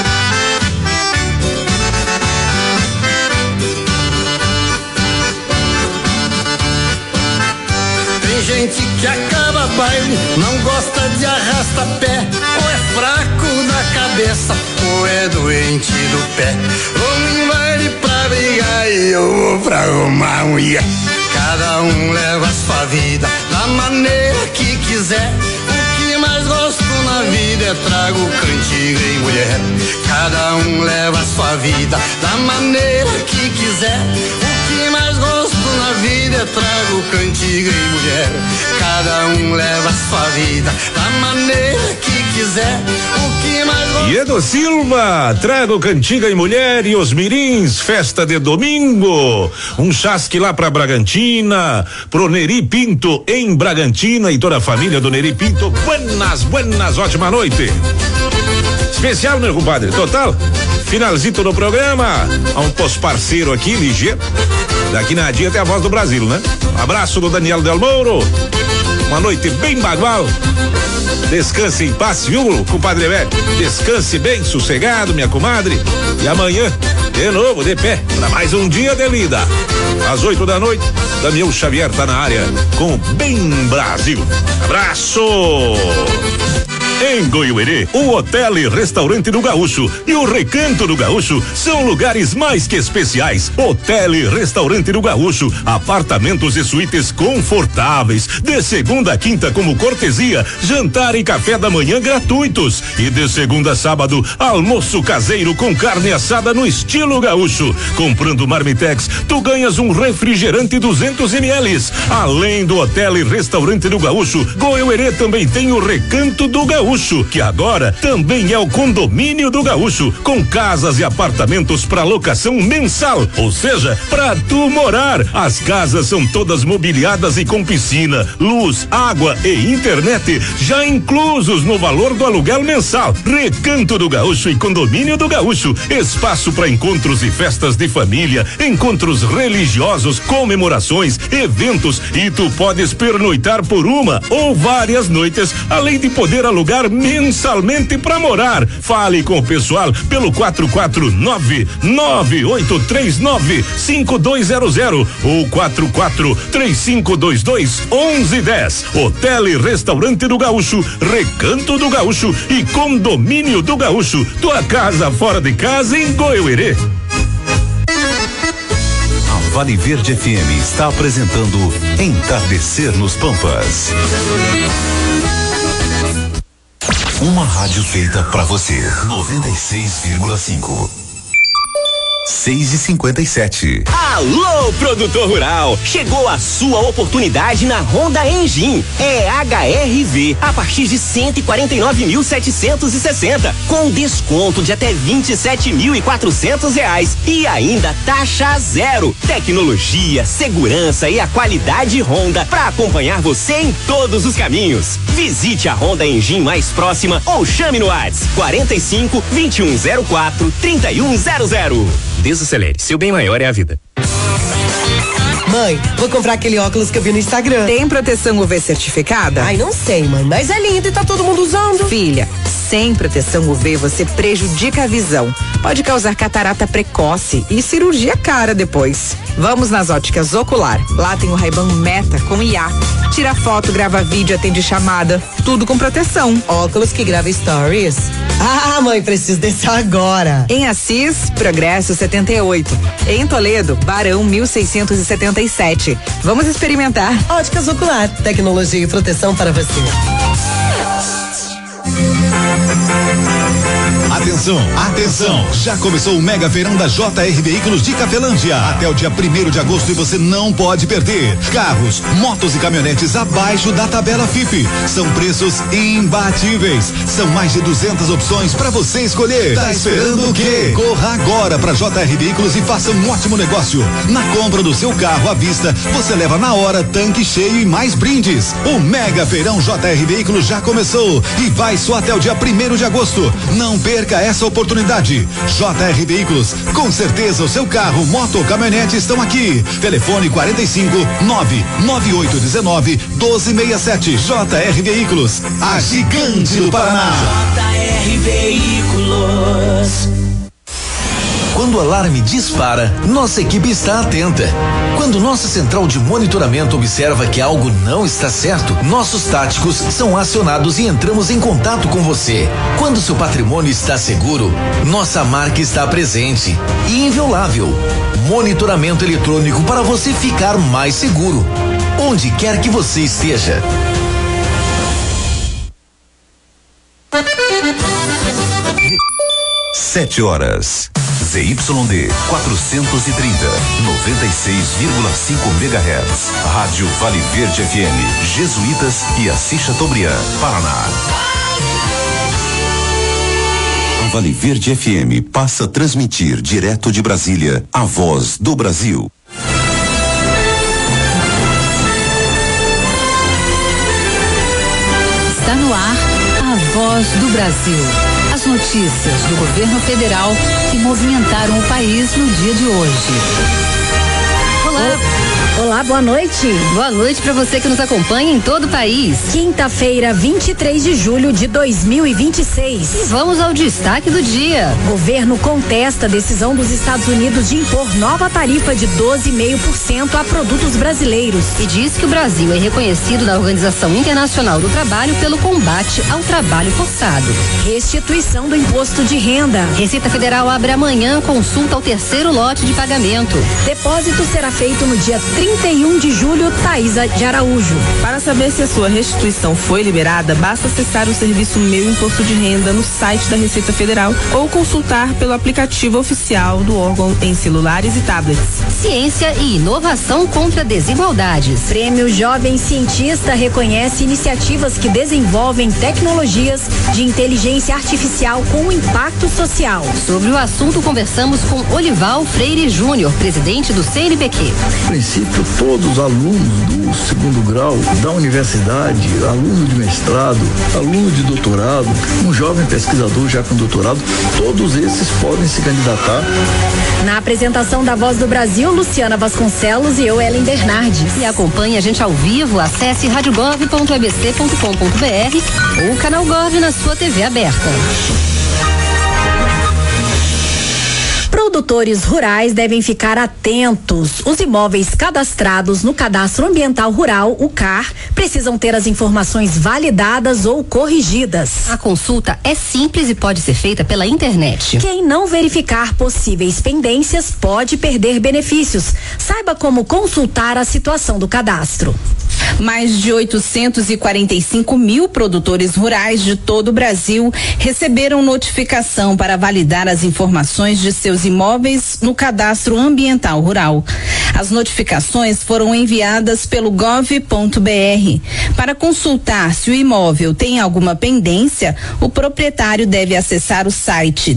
Gente que acaba baile, não gosta de arrasta-pé, ou é fraco da cabeça, ou é doente do pé. Vamos em baile pra brigar e eu vou pra arrumar mulher. Cada um leva a sua vida da maneira que quiser. O que mais gosto na vida é trago, cantiga e mulher. Cada um leva a sua vida da maneira que quiser. O que mais gosto na vida é trago, cantiga e mulher. Cada um leva a sua vida da maneira que quiser. O que mais gosto. E Edo Silva, trago, cantiga e mulher e os mirins, festa de domingo. Um chasque lá pra Bragantina, pro Neri Pinto em Bragantina e toda a família do Neri Pinto. Buenas, ótima noite. Especial, meu compadre, total. Finalzito do programa. A um pós-parceiro aqui, ligeiro. Daqui na dia tem a voz do Brasil, né? Um abraço do Daniel Del Mouro. Uma noite bem bagual. Descanse em paz, viu, compadre velho? Descanse bem, sossegado, minha comadre. E amanhã, de novo, de pé, para mais um dia de lida. Às 8 da noite, Daniel Xavier tá na área com o Bem Brasil. Abraço! Em Goiuerê, o Hotel e Restaurante do Gaúcho e o Recanto do Gaúcho são lugares mais que especiais. Hotel e Restaurante do Gaúcho, apartamentos e suítes confortáveis, de segunda a quinta como cortesia, jantar e café da manhã gratuitos e de segunda a sábado, almoço caseiro com carne assada no estilo gaúcho. Comprando Marmitex, tu ganhas um refrigerante 200 ml. Além do Hotel e Restaurante do Gaúcho, Goiuerê também tem o Recanto do Gaúcho, que agora também é o Condomínio do Gaúcho, com casas e apartamentos para locação mensal, ou seja, para tu morar. As casas são todas mobiliadas e com piscina, luz, água e internet já inclusos no valor do aluguel mensal. Recanto do Gaúcho e Condomínio do Gaúcho, espaço para encontros e festas de família, encontros religiosos, comemorações, eventos, e tu podes pernoitar por uma ou várias noites, além de poder alugar mensalmente para morar. Fale com o pessoal pelo 449-9839-5200 ou 44-3522-1110. Hotel e Restaurante do Gaúcho, Recanto do Gaúcho e Condomínio do Gaúcho. Tua casa fora de casa em Goiuerê. A Vale Verde FM está apresentando Entardecer nos Pampas. Uma rádio feita pra você. 96,5. 6h57. Alô, produtor rural! Chegou a sua oportunidade na Honda Engine. É HRV a partir de 149.760, com desconto de até R$27.400 e ainda taxa zero. Tecnologia, segurança e a qualidade Honda para acompanhar você em todos os caminhos. Visite a Honda Engine mais próxima ou chame no WhatsApp 45 2104 3100. Desacelere, seu bem maior é a vida. Mãe, vou comprar aquele óculos que eu vi no Instagram. Tem proteção UV certificada? Ai, não sei, mãe, mas é lindo e tá todo mundo usando. Filha, sem proteção UV você prejudica a visão. Pode causar catarata precoce e cirurgia cara depois. Vamos nas Óticas Ocular. Lá tem o Ray-Ban Meta com IA. Tira foto, grava vídeo, atende chamada. Tudo com proteção. Óculos que grava stories? Ah, mãe, preciso desse agora. Em Assis, Progresso 78. Em Toledo, Barão 1677. Vamos experimentar. Óticas Ocular, tecnologia e proteção para você. Atenção, atenção! Já começou o Mega Feirão da JR Veículos de Cafelândia. Até o dia 1º de agosto e você não pode perder. Carros, motos e caminhonetes abaixo da tabela FIPE. São preços imbatíveis. São mais de 200 opções para você escolher. Tá esperando o quê? Corra agora para JR Veículos e faça um ótimo negócio. Na compra do seu carro à vista, você leva na hora tanque cheio e mais brindes. O Mega Feirão JR Veículos já começou e vai só até o dia 1º de agosto. Não perca essa oportunidade. JR Veículos, com certeza o seu carro, moto ou caminhonete estão aqui. Telefone 45 99819 1267. JR Veículos, a gigante do Paraná. JR Veículos. Quando o alarme dispara, nossa equipe está atenta. Quando nossa central de monitoramento observa que algo não está certo, nossos táticos são acionados e entramos em contato com você. Quando seu patrimônio está seguro, nossa marca está presente e inviolável. Monitoramento eletrônico para você ficar mais seguro, onde quer que você esteja. Sete horas. ZYD 430, 96,5 MHz. Rádio Vale Verde FM, Jesuítas e Assis Chateaubriand, Paraná. A Vale Verde FM passa a transmitir direto de Brasília a voz do Brasil. Está no ar a voz do Brasil. As notícias do governo federal que movimentaram o país no dia de hoje. Olá. Olá, boa noite. Boa noite para você que nos acompanha em todo o país. Quinta-feira, 23 de julho de 2026. E vamos ao destaque do dia. Governo contesta a decisão dos Estados Unidos de impor nova tarifa de 12,5% a produtos brasileiros. E diz que o Brasil é reconhecido na Organização Internacional do Trabalho pelo combate ao trabalho forçado. Restituição do imposto de renda. Receita Federal abre amanhã consulta ao terceiro lote de pagamento. Depósito será feito no dia 31 de julho, Thaísa de Araújo. Para saber se a sua restituição foi liberada, basta acessar o serviço Meu Imposto de Renda no site da Receita Federal ou consultar pelo aplicativo oficial do órgão em celulares e tablets. Ciência e inovação contra desigualdades. Prêmio Jovem Cientista reconhece iniciativas que desenvolvem tecnologias de inteligência artificial com impacto social. Sobre o assunto, conversamos com Olival Freire Júnior, presidente do CNPq. A princípio, todos os alunos do segundo grau da universidade, aluno de mestrado, aluno de doutorado, um jovem pesquisador já com doutorado, todos esses podem se candidatar. Na apresentação da Voz do Brasil, Luciana Vasconcelos e eu, Ellen Bernardes. E acompanhe a gente ao vivo, acesse radiogov.abc.com.br ou o canal Gov na sua TV aberta. Produtores rurais devem ficar atentos. Os imóveis cadastrados no Cadastro Ambiental Rural, o CAR, precisam ter as informações validadas ou corrigidas. A consulta é simples e pode ser feita pela internet. Quem não verificar possíveis pendências pode perder benefícios. Saiba como consultar a situação do cadastro. Mais de 845 mil produtores rurais de todo o Brasil receberam notificação para validar as informações de seus imóveis no Cadastro Ambiental Rural. As notificações foram enviadas pelo gov.br. Para consultar se o imóvel tem alguma pendência, o proprietário deve acessar o site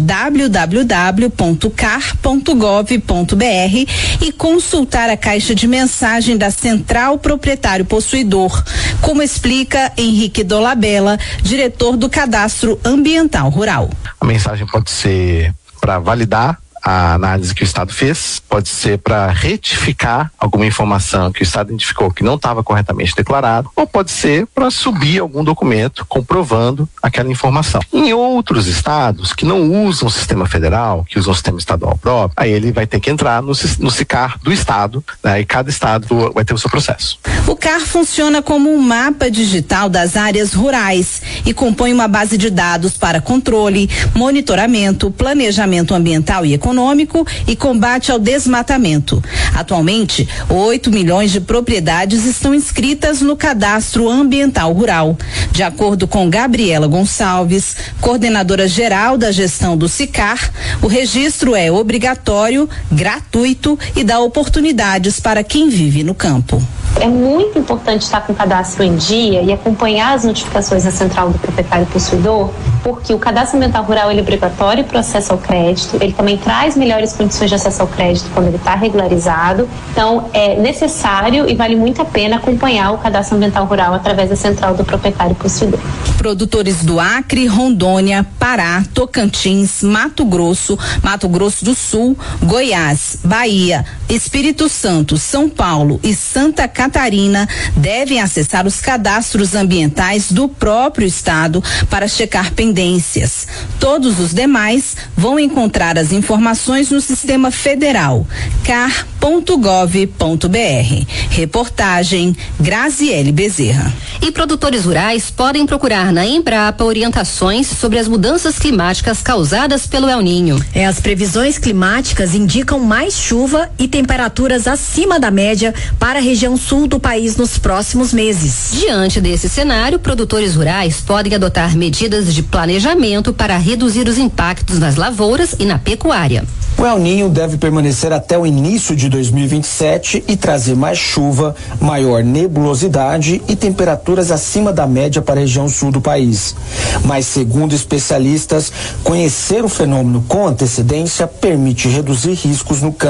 www.car.gov.br e consultar a caixa de mensagem da Central Proprietário Possuidor, como explica Henrique Dolabella, diretor do Cadastro Ambiental Rural. A mensagem pode ser para validar a análise que o Estado fez, pode ser para retificar alguma informação que o Estado identificou que não estava corretamente declarado, ou pode ser para subir algum documento comprovando aquela informação. Em outros estados que não usam o sistema federal, que usam o sistema estadual próprio, aí ele vai ter que entrar no SICAR do estado, né, e cada estado vai ter o seu processo. O CAR funciona como um mapa digital das áreas rurais e compõe uma base de dados para controle, monitoramento, planejamento ambiental e econômico e combate ao desmatamento. Atualmente, 8 milhões de propriedades estão inscritas no Cadastro Ambiental Rural. De acordo com Gabriela Gonçalves, coordenadora geral da gestão do SICAR, o registro é obrigatório, gratuito e dá oportunidades para quem vive no campo. É muito importante estar com o cadastro em dia e acompanhar as notificações da Central do Proprietário Possuidor, porque o Cadastro Ambiental Rural ele é obrigatório para o acesso ao crédito, ele também traz melhores condições de acesso ao crédito quando ele está regularizado. Então, é necessário e vale muito a pena acompanhar o Cadastro Ambiental Rural através da Central do Proprietário Possuidor. Produtores do Acre, Rondônia, Pará, Tocantins, Mato Grosso do Sul, Goiás, Bahia, Espírito Santo, São Paulo e Santa Catarina devem acessar os cadastros ambientais do próprio estado para checar pendências. Todos os demais vão encontrar as informações no sistema federal car.gov.br. Reportagem Graziele Bezerra. E produtores rurais podem procurar na Embrapa orientações sobre as mudanças climáticas causadas pelo El Niño. As previsões climáticas indicam mais chuva e temperaturas acima da média para a região sul do país nos próximos meses. Diante desse cenário, produtores rurais podem adotar medidas de planejamento para reduzir os impactos nas lavouras e na pecuária. O El Niño deve permanecer até o início de 2027 e trazer mais chuva, maior nebulosidade e temperaturas acima da média para a região sul do país. Mas, segundo especialistas, conhecer o fenômeno com antecedência permite reduzir riscos no campo.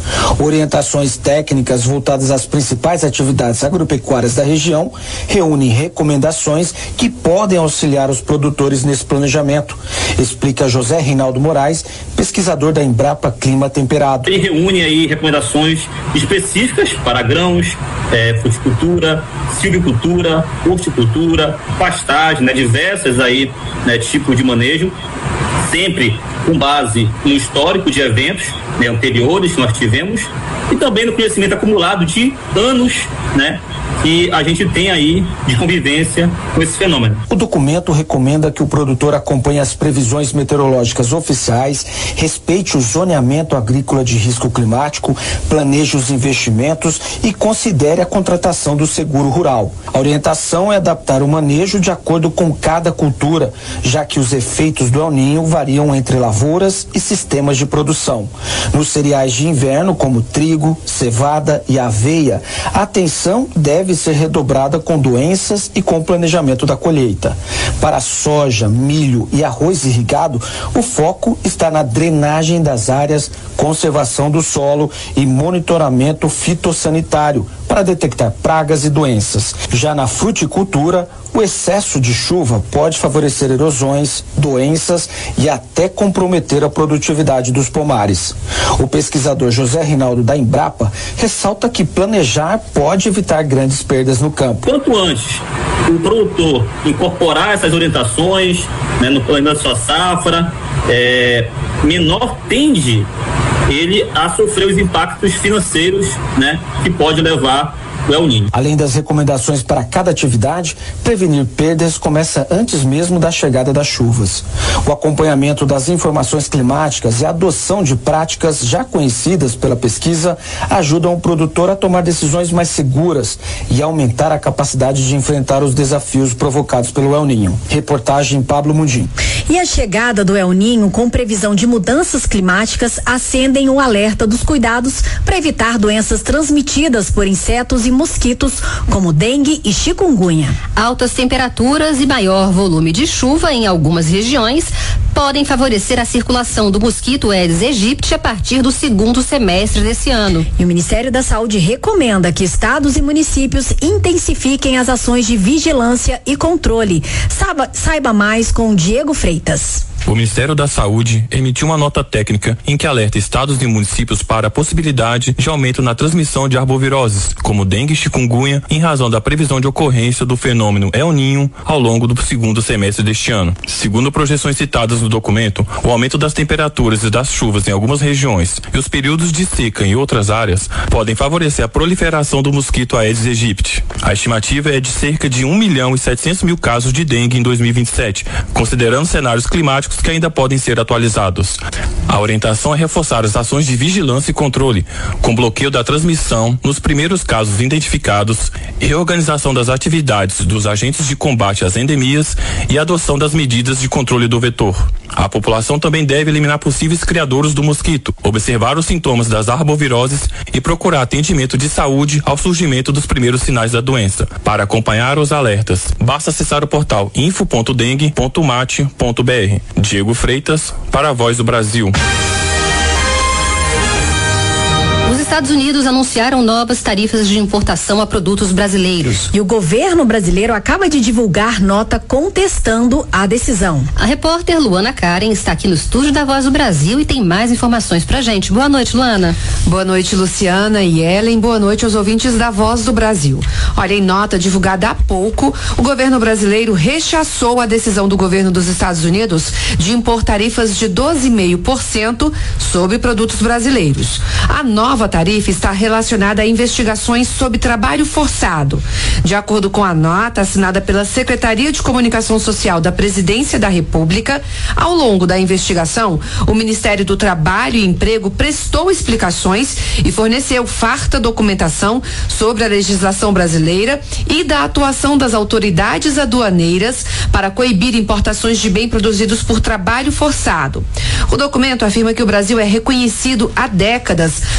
Orientações técnicas voltadas às principais atividades agropecuárias da região reúnem recomendações que podem auxiliar os produtores nesse planejamento, explica José Reinaldo Moraes, pesquisador da Embrapa Clima Temperado. Ele reúne aí recomendações específicas para grãos, fruticultura, silvicultura, horticultura, pastagem, diversas aí, tipos de manejo, sempre com base no histórico de eventos anteriores que nós tivemos e também no conhecimento acumulado de anos, que a gente tem aí de convivência com esse fenômeno. O documento recomenda que o produtor acompanhe as previsões meteorológicas oficiais, respeite o zoneamento agrícola de risco climático, planeje os investimentos e considere a contratação do seguro rural. A orientação é adaptar o manejo de acordo com cada cultura, já que os efeitos do El Niño variam entre lavouras e sistemas de produção. Nos cereais de inverno, como trigo, cevada e aveia, a atenção deve ser redobrada com doenças e com o planejamento da colheita. Para soja, milho e arroz irrigado, o foco está na drenagem das áreas, conservação do solo e monitoramento fitossanitário para detectar pragas e doenças. Já na fruticultura, o excesso de chuva pode favorecer erosões, doenças e até comprometer a produtividade dos pomares. O pesquisador José Reinaldo da Embrapa ressalta que planejar pode evitar grandes perdas no campo. Quanto antes o produtor incorporar essas orientações no plano da sua safra, menor tende ele a sofrer os impactos financeiros, que pode levar o El Niño. Além das recomendações para cada atividade, prevenir perdas começa antes mesmo da chegada das chuvas. O acompanhamento das informações climáticas e a adoção de práticas já conhecidas pela pesquisa ajudam o produtor a tomar decisões mais seguras e aumentar a capacidade de enfrentar os desafios provocados pelo El Niño. Reportagem Pablo Mundim. E a chegada do El Niño com previsão de mudanças climáticas acendem o alerta dos cuidados para evitar doenças transmitidas por insetos e mosquitos, como dengue e chikungunya. Altas temperaturas e maior volume de chuva em algumas regiões podem favorecer a circulação do mosquito Aedes aegypti a partir do segundo semestre desse ano. E o Ministério da Saúde recomenda que estados e municípios intensifiquem as ações de vigilância e controle. Saiba mais com Diego Freitas. O Ministério da Saúde emitiu uma nota técnica em que alerta estados e municípios para a possibilidade de aumento na transmissão de arboviroses, como dengue e chikungunya, em razão da previsão de ocorrência do fenômeno El Niño ao longo do segundo semestre deste ano. Segundo projeções citadas no documento, o aumento das temperaturas e das chuvas em algumas regiões e os períodos de seca em outras áreas podem favorecer a proliferação do mosquito Aedes aegypti. A estimativa é de cerca de 1.700.000 casos de dengue em 2027, considerando cenários climáticos que ainda podem ser atualizados. A orientação é reforçar as ações de vigilância e controle, com bloqueio da transmissão nos primeiros casos identificados, reorganização das atividades dos agentes de combate às endemias e adoção das medidas de controle do vetor. A população também deve eliminar possíveis criadouros do mosquito, observar os sintomas das arboviroses e procurar atendimento de saúde ao surgimento dos primeiros sinais da doença. Para acompanhar os alertas, basta acessar o portal info.dengue.mate.br. Diego Freitas, para a Voz do Brasil. Os Estados Unidos anunciaram novas tarifas de importação a produtos brasileiros. E o governo brasileiro acaba de divulgar nota contestando a decisão. A repórter Luana Karen está aqui no estúdio da Voz do Brasil e tem mais informações pra gente. Boa noite, Luana. Boa noite, Luciana e Ellen. Boa noite aos ouvintes da Voz do Brasil. Olha, em nota divulgada há pouco, o governo brasileiro rechaçou a decisão do governo dos Estados Unidos de impor tarifas de 12,5% sobre produtos brasileiros. A nova tarifa está relacionada a investigações sobre trabalho forçado. De acordo com a nota assinada pela Secretaria de Comunicação Social da Presidência da República, ao longo da investigação, o Ministério do Trabalho e Emprego prestou explicações e forneceu farta documentação sobre a legislação brasileira e da atuação das autoridades aduaneiras para coibir importações de bens produzidos por trabalho forçado. O documento afirma que o Brasil é reconhecido há décadas pela Organização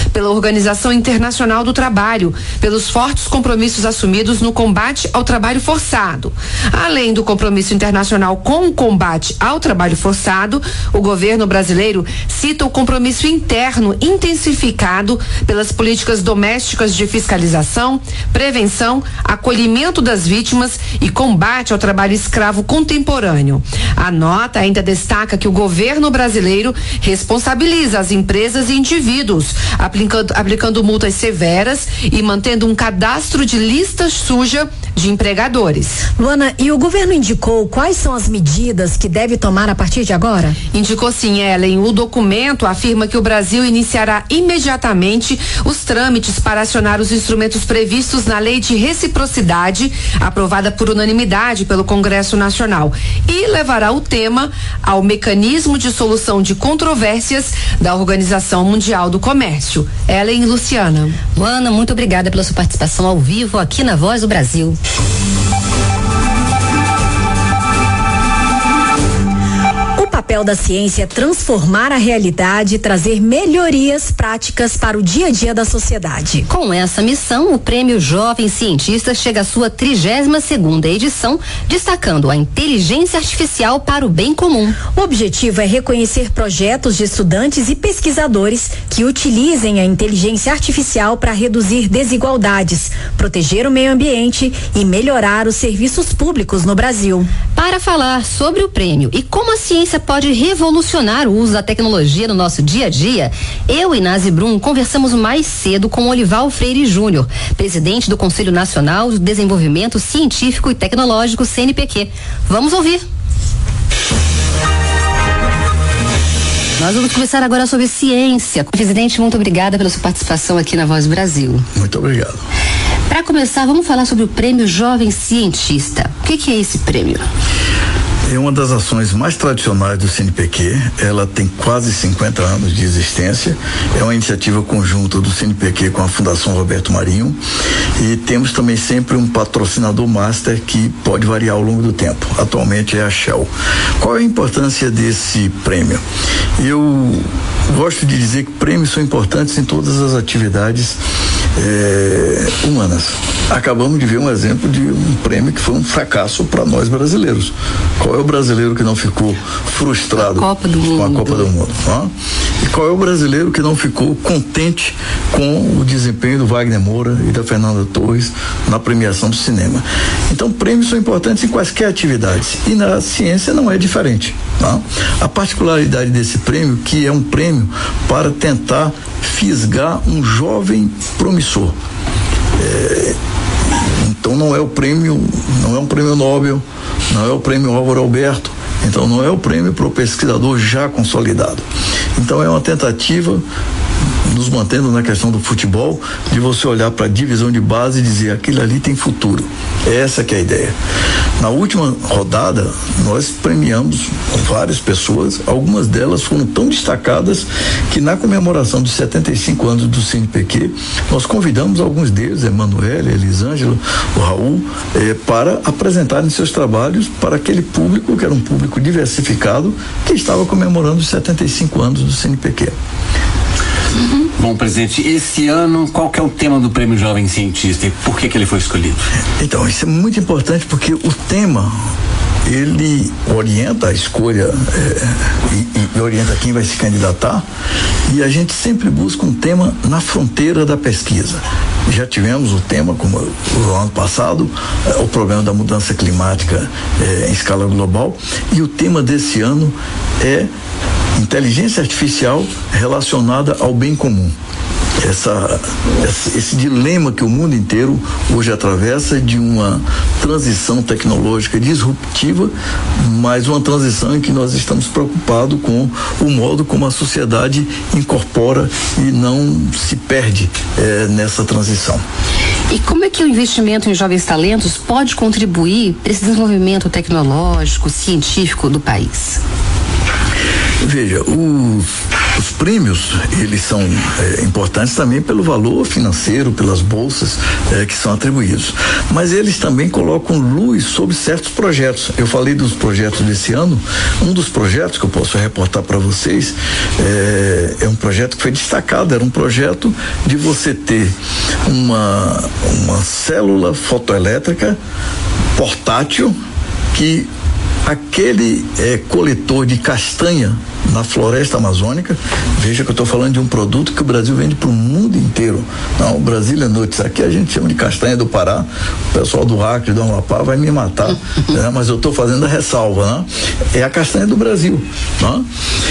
Organização Internacional do Trabalho, pelos fortes compromissos assumidos no combate ao trabalho forçado. Além do compromisso internacional com o combate ao trabalho forçado, o governo brasileiro cita o compromisso interno intensificado pelas políticas domésticas de fiscalização, prevenção, acolhimento das vítimas e combate ao trabalho escravo contemporâneo. A nota ainda destaca que o governo brasileiro responsabiliza as empresas e indivíduos, aplicando multas severas e mantendo um cadastro de lista suja de empregadores. Luana, e o governo indicou quais são as medidas que deve tomar a partir de agora? Indicou sim, Ellen. O documento afirma que o Brasil iniciará imediatamente os trâmites para acionar os instrumentos previstos na Lei de Reciprocidade, aprovada por unanimidade pelo Congresso Nacional, e levará o tema ao mecanismo de solução de controvérsias da Organização Mundial do Comércio. Ellen e Luciana. Luana, muito obrigada pela sua participação ao vivo aqui na Voz do Brasil. O papel da ciência é transformar a realidade e trazer melhorias práticas para o dia a dia da sociedade. Com essa missão, o Prêmio Jovem Cientista chega à sua 32ª edição, destacando a inteligência artificial para o bem comum. O objetivo é reconhecer projetos de estudantes e pesquisadores que utilizem a inteligência artificial para reduzir desigualdades, proteger o meio ambiente e melhorar os serviços públicos no Brasil. Para falar sobre o prêmio e como a ciência pode revolucionar o uso da tecnologia no nosso dia a dia, eu e Nazi Brum conversamos mais cedo com Olival Freire Júnior, presidente do Conselho Nacional de Desenvolvimento Científico e Tecnológico, CNPq. Vamos ouvir. Nós vamos conversar agora sobre ciência. Presidente, muito obrigada pela sua participação aqui na Voz do Brasil. Muito obrigado. Para começar, vamos falar sobre o Prêmio Jovem Cientista. O que é esse prêmio? É uma das ações mais tradicionais do CNPq, ela tem quase 50 anos de existência, é uma iniciativa conjunta do CNPq com a Fundação Roberto Marinho e temos também sempre um patrocinador master que pode variar ao longo do tempo, atualmente é a Shell. Qual é a importância desse prêmio? Eu gosto de dizer que prêmios são importantes em todas as atividades humanas. Acabamos de ver um exemplo de um prêmio que foi um fracasso para nós brasileiros. Qual é o brasileiro que não ficou frustrado com a Copa do Mundo? E qual é o brasileiro que não ficou contente com o desempenho do Wagner Moura e da Fernanda Torres na premiação do cinema? Então, prêmios são importantes em quaisquer atividades e na ciência não é diferente. Tá? A particularidade desse prêmio, que é um prêmio para tentar fisgar um jovem promissor. Então não é um prêmio Nobel, não é o prêmio Álvaro Alberto, então não é o prêmio para o pesquisador já consolidado. Então é uma tentativa, nos mantendo na questão do futebol, de você olhar para a divisão de base e dizer aquilo ali tem futuro. Essa que é a ideia. Na última rodada, nós premiamos várias pessoas, algumas delas foram tão destacadas que na comemoração dos 75 anos do CNPq, nós convidamos alguns deles, Emanuele, Elisângela, o Raul, para apresentarem seus trabalhos para aquele público, que era um público diversificado, que estava comemorando os 75 anos do CNPq. Bom, presidente, esse ano qual que é o tema do Prêmio Jovem Cientista e por que ele foi escolhido? Então, isso é muito importante porque o tema, ele orienta a escolha e orienta quem vai se candidatar, e a gente sempre busca um tema na fronteira da pesquisa. Já tivemos o tema, como o ano passado, o problema da mudança climática em escala global, e o tema desse ano é inteligência artificial relacionada ao bem comum. Esse dilema que o mundo inteiro hoje atravessa de uma transição tecnológica disruptiva, mas uma transição em que nós estamos preocupados com o modo como a sociedade incorpora e não se perde nessa transição. E como é que o investimento em jovens talentos pode contribuir para esse desenvolvimento tecnológico, científico do país? Veja, os prêmios, eles são importantes também pelo valor financeiro, pelas bolsas que são atribuídos. Mas eles também colocam luz sobre certos projetos. Eu falei dos projetos desse ano. Um dos projetos que eu posso reportar para vocês é um projeto que foi destacado. Era um projeto de você ter uma célula fotoelétrica portátil que aquele coletor de castanha na floresta amazônica, veja que eu estou falando de um produto que o Brasil vende para o mundo inteiro. Não, o Brasília Nuts, aqui a gente chama de castanha do Pará, o pessoal do Acre, do Amapá vai me matar, né? Mas eu estou fazendo a ressalva, né? É a castanha do Brasil, né?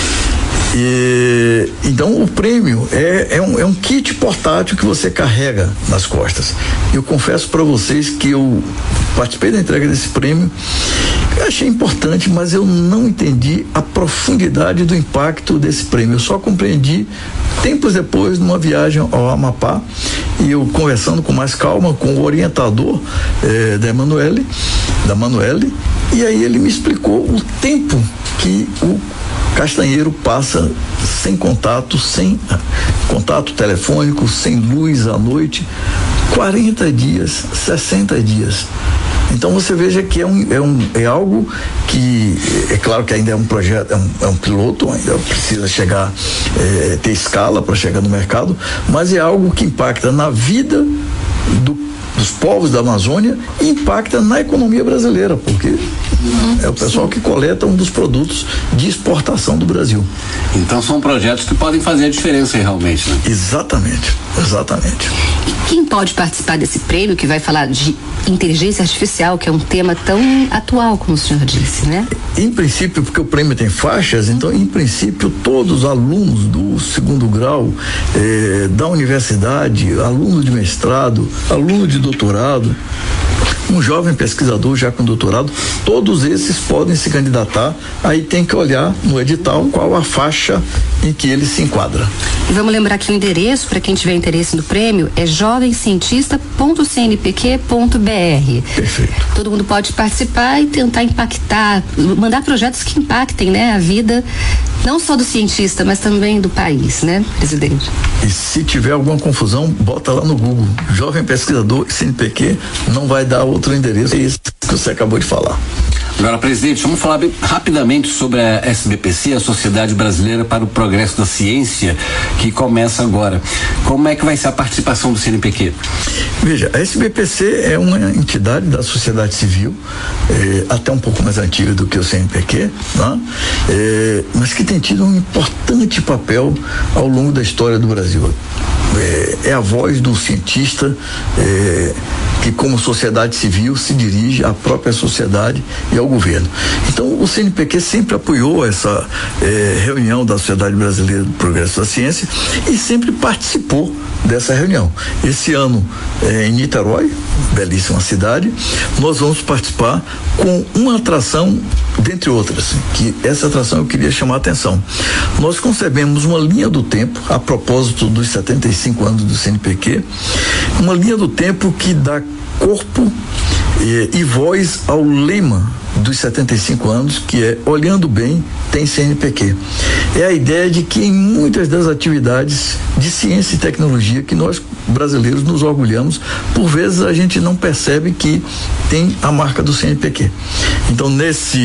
Então o prêmio é um kit portátil que você carrega nas costas. Eu confesso para vocês que eu participei da entrega desse prêmio, eu achei importante, mas eu não entendi a profundidade do impacto desse prêmio. Eu só compreendi tempos depois, numa viagem ao Amapá, e eu conversando com mais calma com o orientador da Emanuele, e aí ele me explicou o tempo que o castanheiro passa sem contato telefônico, sem luz à noite, 40 dias, 60 dias. Então você veja que é algo que, é claro que ainda é um projeto, é um piloto, ainda precisa chegar, ter escala para chegar no mercado, mas é algo que impacta na vida dos povos da Amazônia e impacta na economia brasileira, porque é o pessoal que coleta um dos produtos de exportação do Brasil. Então são projetos que podem fazer a diferença realmente, né? Exatamente. E quem pode participar desse prêmio que vai falar de inteligência artificial, que é um tema tão atual, como o senhor disse, né? Em princípio, porque o prêmio tem faixas, então em princípio todos os alunos do segundo grau da universidade, aluno de mestrado, aluno de doutorado, um jovem pesquisador já com doutorado, todos esses podem se candidatar. Aí tem que olhar no edital qual a faixa em que ele se enquadra. E vamos lembrar que o endereço, para quem tiver interesse no prêmio, é jovemcientista.cnpq.br. Perfeito. Todo mundo pode participar e tentar impactar, mandar projetos que impactem, né, a vida não só do cientista, mas também do país, né, presidente? E se tiver alguma confusão, bota lá no Google, jovem pesquisador CNPq, não vai dar outro endereço, é isso que você acabou de falar. Agora, presidente, vamos falar rapidamente sobre a SBPC, a Sociedade Brasileira para o Progresso da Ciência, que começa agora. Como é que vai ser a participação do CNPq? Veja, a SBPC é uma entidade da sociedade civil, até um pouco mais antiga do que o CNPq, né? Mas que tem tido um importante papel ao longo da história do Brasil. É a voz do cientista que, como sociedade civil, se dirige à própria sociedade e ao governo. Então, o CNPq sempre apoiou essa reunião da Sociedade Brasileira do Progresso da Ciência e sempre participou dessa reunião. Esse ano, em Niterói, belíssima cidade, nós vamos participar com uma atração, dentre outras, que essa atração eu queria chamar a atenção. Nós concebemos uma linha do tempo, a propósito dos 75 anos do CNPq, uma linha do tempo que dá corpo e voz ao lema dos 75 anos, que é olhando bem, tem CNPq. É a ideia de que em muitas das atividades de ciência e tecnologia que nós brasileiros nos orgulhamos, por vezes a gente não percebe que tem a marca do CNPq. Então nessa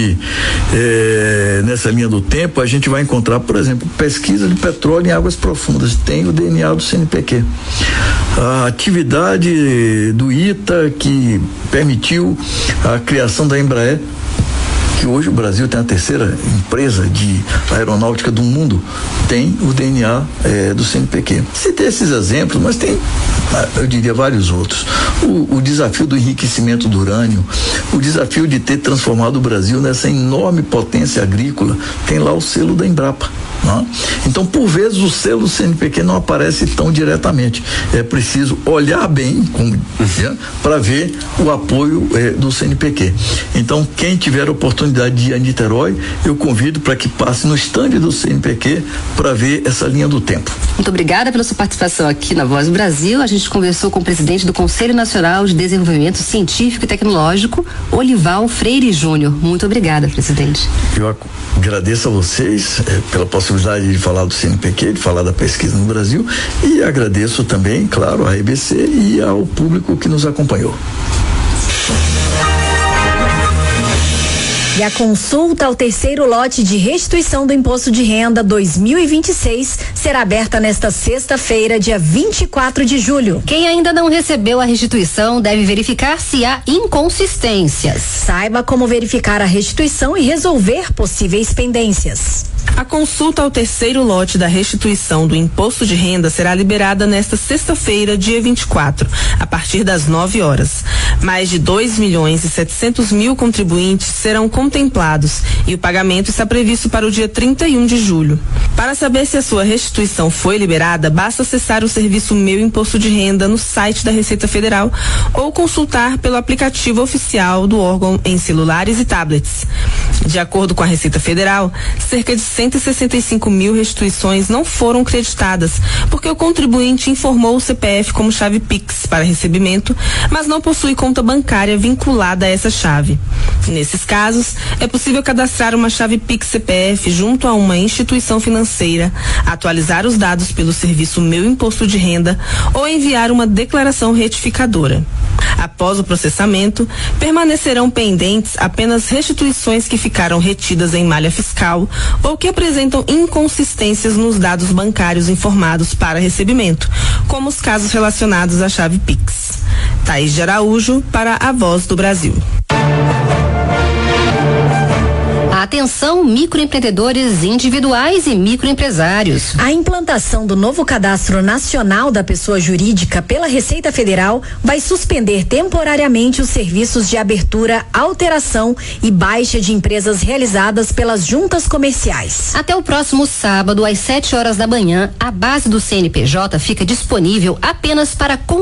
linha do tempo a gente vai encontrar, por exemplo, pesquisa de petróleo em águas profundas, tem o DNA do CNPq. A atividade do ITA que permitiu a criação da Embraer, que hoje o Brasil tem a terceira empresa de aeronáutica do mundo, tem o DNA do CNPq. Citei esses exemplos, mas tem, eu diria, vários outros. O desafio do enriquecimento do urânio, o desafio de ter transformado o Brasil nessa enorme potência agrícola, tem lá o selo da Embrapa. Não? Então, por vezes, o selo do CNPq não aparece tão diretamente. É preciso olhar bem para ver o apoio do CNPq. Então, quem tiver a oportunidade de ir a Niterói, eu convido para que passe no estande do CNPq para ver essa linha do tempo. Muito obrigada pela sua participação aqui na Voz do Brasil. A gente gente conversou com o presidente do Conselho Nacional de Desenvolvimento Científico e Tecnológico, Olival Freire Júnior. Muito obrigada, presidente. Eu agradeço a vocês pela possibilidade de falar do CNPq, de falar da pesquisa no Brasil, e agradeço também, claro, à RBC e ao público que nos acompanhou. E a consulta ao terceiro lote de restituição do Imposto de Renda 2026 será aberta nesta sexta-feira, dia 24 de julho. Quem ainda não recebeu a restituição deve verificar se há inconsistências. Saiba como verificar a restituição e resolver possíveis pendências. A consulta ao terceiro lote da restituição do Imposto de Renda será liberada nesta sexta-feira, dia 24, a partir das 9 horas. Mais de 2.700.000 contribuintes serão contemplados e o pagamento está previsto para o dia 31 de julho. Para saber se a sua restituição foi liberada, basta acessar o serviço Meu Imposto de Renda no site da Receita Federal ou consultar pelo aplicativo oficial do órgão em celulares e tablets. De acordo com a Receita Federal, cerca de 165.000 restituições não foram creditadas, porque o contribuinte informou o CPF como chave Pix para recebimento, mas não possui conta bancária vinculada a essa chave. Nesses casos, é possível cadastrar uma chave Pix CPF junto a uma instituição financeira, atualizar os dados pelo serviço Meu Imposto de Renda ou enviar uma declaração retificadora. Após o processamento, permanecerão pendentes apenas restituições que ficaram retidas em malha fiscal ou que apresentam inconsistências nos dados bancários informados para recebimento, como os casos relacionados à chave Pix. Thaís de Araújo, para a Voz do Brasil. Atenção, microempreendedores individuais e microempresários. A implantação do novo Cadastro Nacional da Pessoa Jurídica pela Receita Federal vai suspender temporariamente os serviços de abertura, alteração e baixa de empresas realizadas pelas juntas comerciais. Até o próximo sábado, às 7 horas da manhã, a base do CNPJ fica disponível apenas para